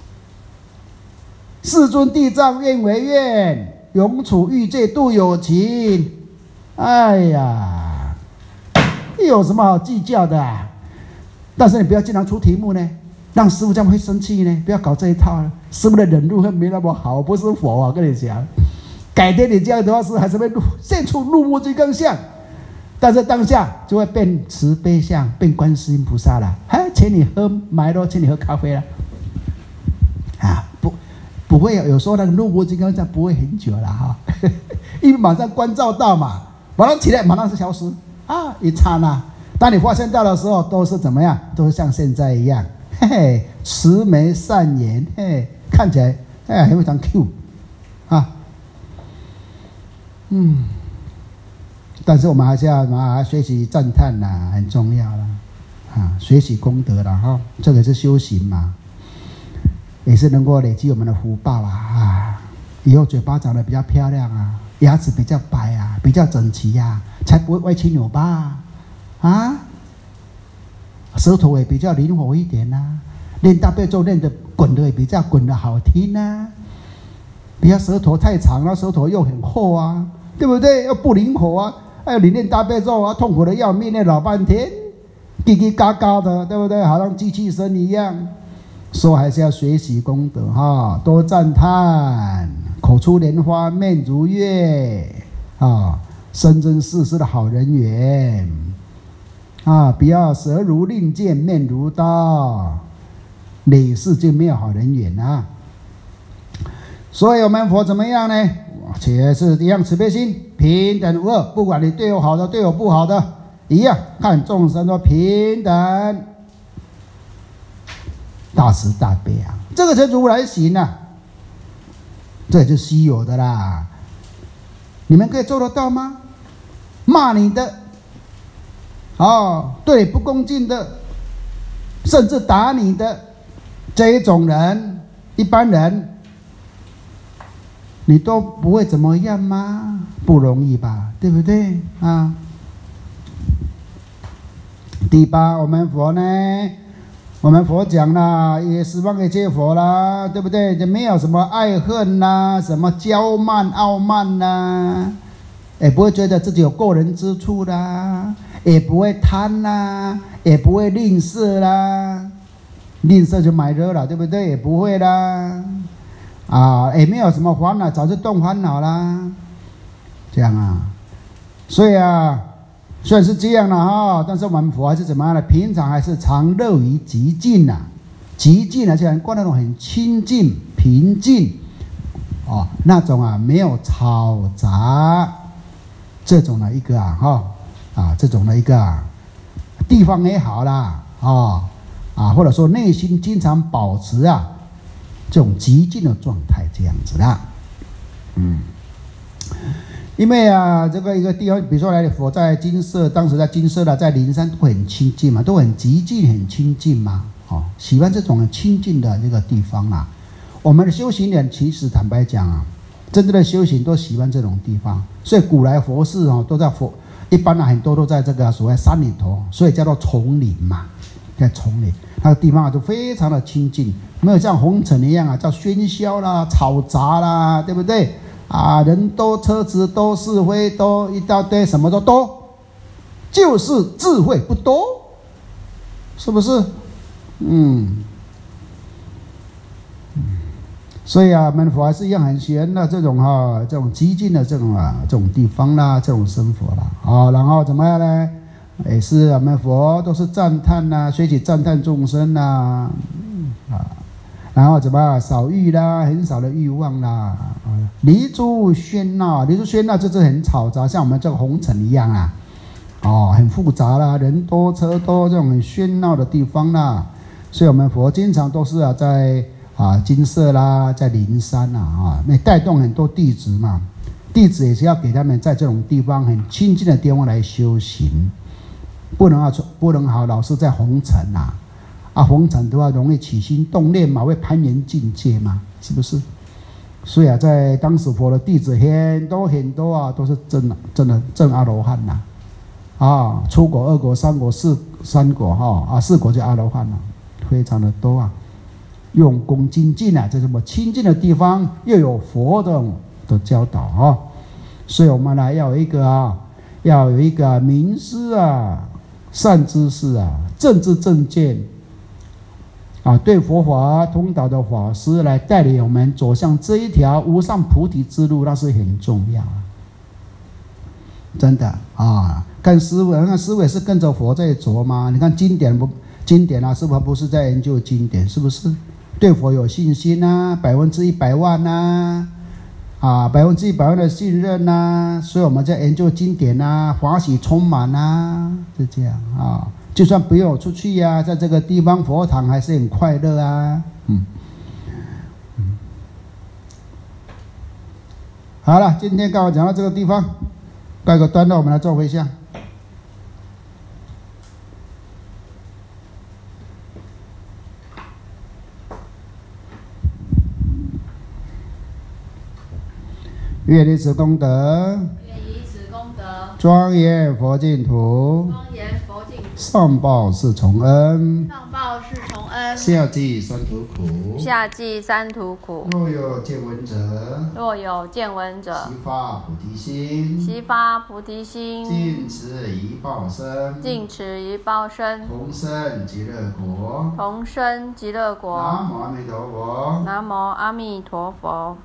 世尊地藏愿为愿，永处欲界度有情。哎呀，有什么好计较的啊？但是你不要经常出题目呢，让师父这样会生气呢。不要搞这一套，师父的忍辱恨没那么好，不是佛啊，跟你讲。 改天你这样的话是还是会现出入目金刚相，但是当下就会变慈悲相，变观世音菩萨了。哎，请你喝买咯，请你喝咖啡了。啊，不，不会有时候那个入目金刚相不会很久了哈，因为马上关照到嘛，马上起来，马上是消失啊，一刹那。当你发现到的时候，都是怎么样？都是像现在一样，嘿嘿，慈眉善眼，嘿，看起来哎非常 Q 啊，嗯，但是我们还是要啊学习赞叹啦，很重要啦，啊，学习功德啦哈，这个是修行嘛，也是能够累积我们的福报啊啊，以后嘴巴长得比较漂亮啊，牙齿比较白啊，比较整齐呀、啊，才不会歪七扭八啊。啊，舌头也比较灵活一点呐、啊，练大悲咒练的滚的也比较滚的好听呐、啊，不要舌头太长了，舌头又很厚啊，对不对？又不灵活啊，还有你练大悲咒啊，痛苦的要命，练老半天，叽叽嘎嘎的，对不对？好像机器声一样。所以还是要学习功德哈，多赞叹，口出莲花，面如月啊，生真世世的好人缘。啊！不要舌如令箭，面如刀，累世就没有好人缘啊。所以我们佛怎么样呢？且是一样慈悲心，平等无二。不管你对我好的，对我不好的，一样看众生都平等，大慈大悲啊！这个是如来行啊，这也是稀有的啦。你们可以做得到吗？骂你的。哦，对不恭敬的，甚至打你的这一种人，一般人，你都不会怎么样吗？不容易吧，对不对啊？第八，我们佛呢，我们佛讲啦，也十方一切佛啦，对不对？就没有什么爱恨啦，什么骄慢傲慢啦，也不会觉得自己有过人之处啦。也不会贪啦，也不会吝啬啦，吝啬就买热了，对不对？也不会啦，啊，也没有什么烦恼，早就动烦恼啦，这样啊，所以啊，虽然是这样了哈，但是我们佛还是怎么样呢？平常还是常乐于极静呐，极静啊，就很过那种很清净、平静，哦，那种啊没有嘈杂，这种的一个啊哈。啊，这种的一个、啊、地方也好啦，啊啊，或者说内心经常保持啊这种极静的状态，这样子啦，嗯，因为啊，这个一个地方，比如说来佛在金色，当时在金色的在灵山都很清净嘛，都很极静、很清净嘛，哦，喜欢这种很清净的这个地方啊。我们的修行人其实坦白讲啊，真正的修行都喜欢这种地方，所以古来佛寺哦都在佛。一般呢，很多都在这个所谓山里头，所以叫做丛林嘛，在丛林那个地方啊，就非常的清净，没有像红尘一样啊，叫喧嚣啦、嘈杂啦，对不对？啊，人多、车子多、是非多，一大堆，什么都多，就是智慧不多，是不是？嗯。所以啊，我们佛还是一样很喜欢的这种哈、啊，这种极静的这种啊，这种地方啦，这种生活啦，啊，然后怎么样呢？也是我们佛都是赞叹呐、啊，学习赞叹众生呐、啊，啊，然后怎么样少欲啦，很少的欲望啦，啊，离诸喧闹，离诸喧闹就是很嘈杂，像我们这个红尘一样啊，哦，很复杂啦，人多车多这种很喧闹的地方啦，所以我们佛经常都是啊在。啊，金色啦，在灵山呐，啊，那带动很多弟子嘛，弟子也是要给他们在这种地方很清净的地方来修行，不能啊，不能好老是在红尘呐，啊，红尘的话容易起心动念嘛，会攀缘境界嘛，是不是？所以啊，在当时佛的弟子很多很多啊，都是真的真的正阿罗汉呐，啊，出国二国三国四三国哈啊，四国就阿罗汉了，非常的多啊。用功精进啊，在这么清净的地方，又有佛的的教导啊，所以我们呢要有一个啊，要有一个明师啊，善知识啊，正知正见啊，对佛法通达的法师来带领我们走向这一条无上菩提之路，那是很重要啊！真的啊，看思维，看思维是跟着佛在走吗？你看经典不？经典啊，是不是不是在研究经典？是不是对佛有信心啊？百分之一百万呐、啊，啊，百分之一百万的信任呐、啊，所以我们在研究经典啊，欢喜充满啊，是这样啊。就算不用出去呀、啊，在这个地方佛堂还是很快乐啊。嗯，嗯，好了，今天刚好讲到这个地方，盖个段落，我们来做回向。愿以此功德， 愿以此功德， 庄严佛净土， 庄严佛净土， 上报四重恩， 上报四重恩， 下济三途苦， 下济三途苦。 若有见闻者， 若有见闻者， 悉发菩提心， 悉发菩提心， 尽此一报身， 尽此一报身， 同生极乐国， 同生极乐国。 南无阿弥陀佛， 南无阿弥陀佛。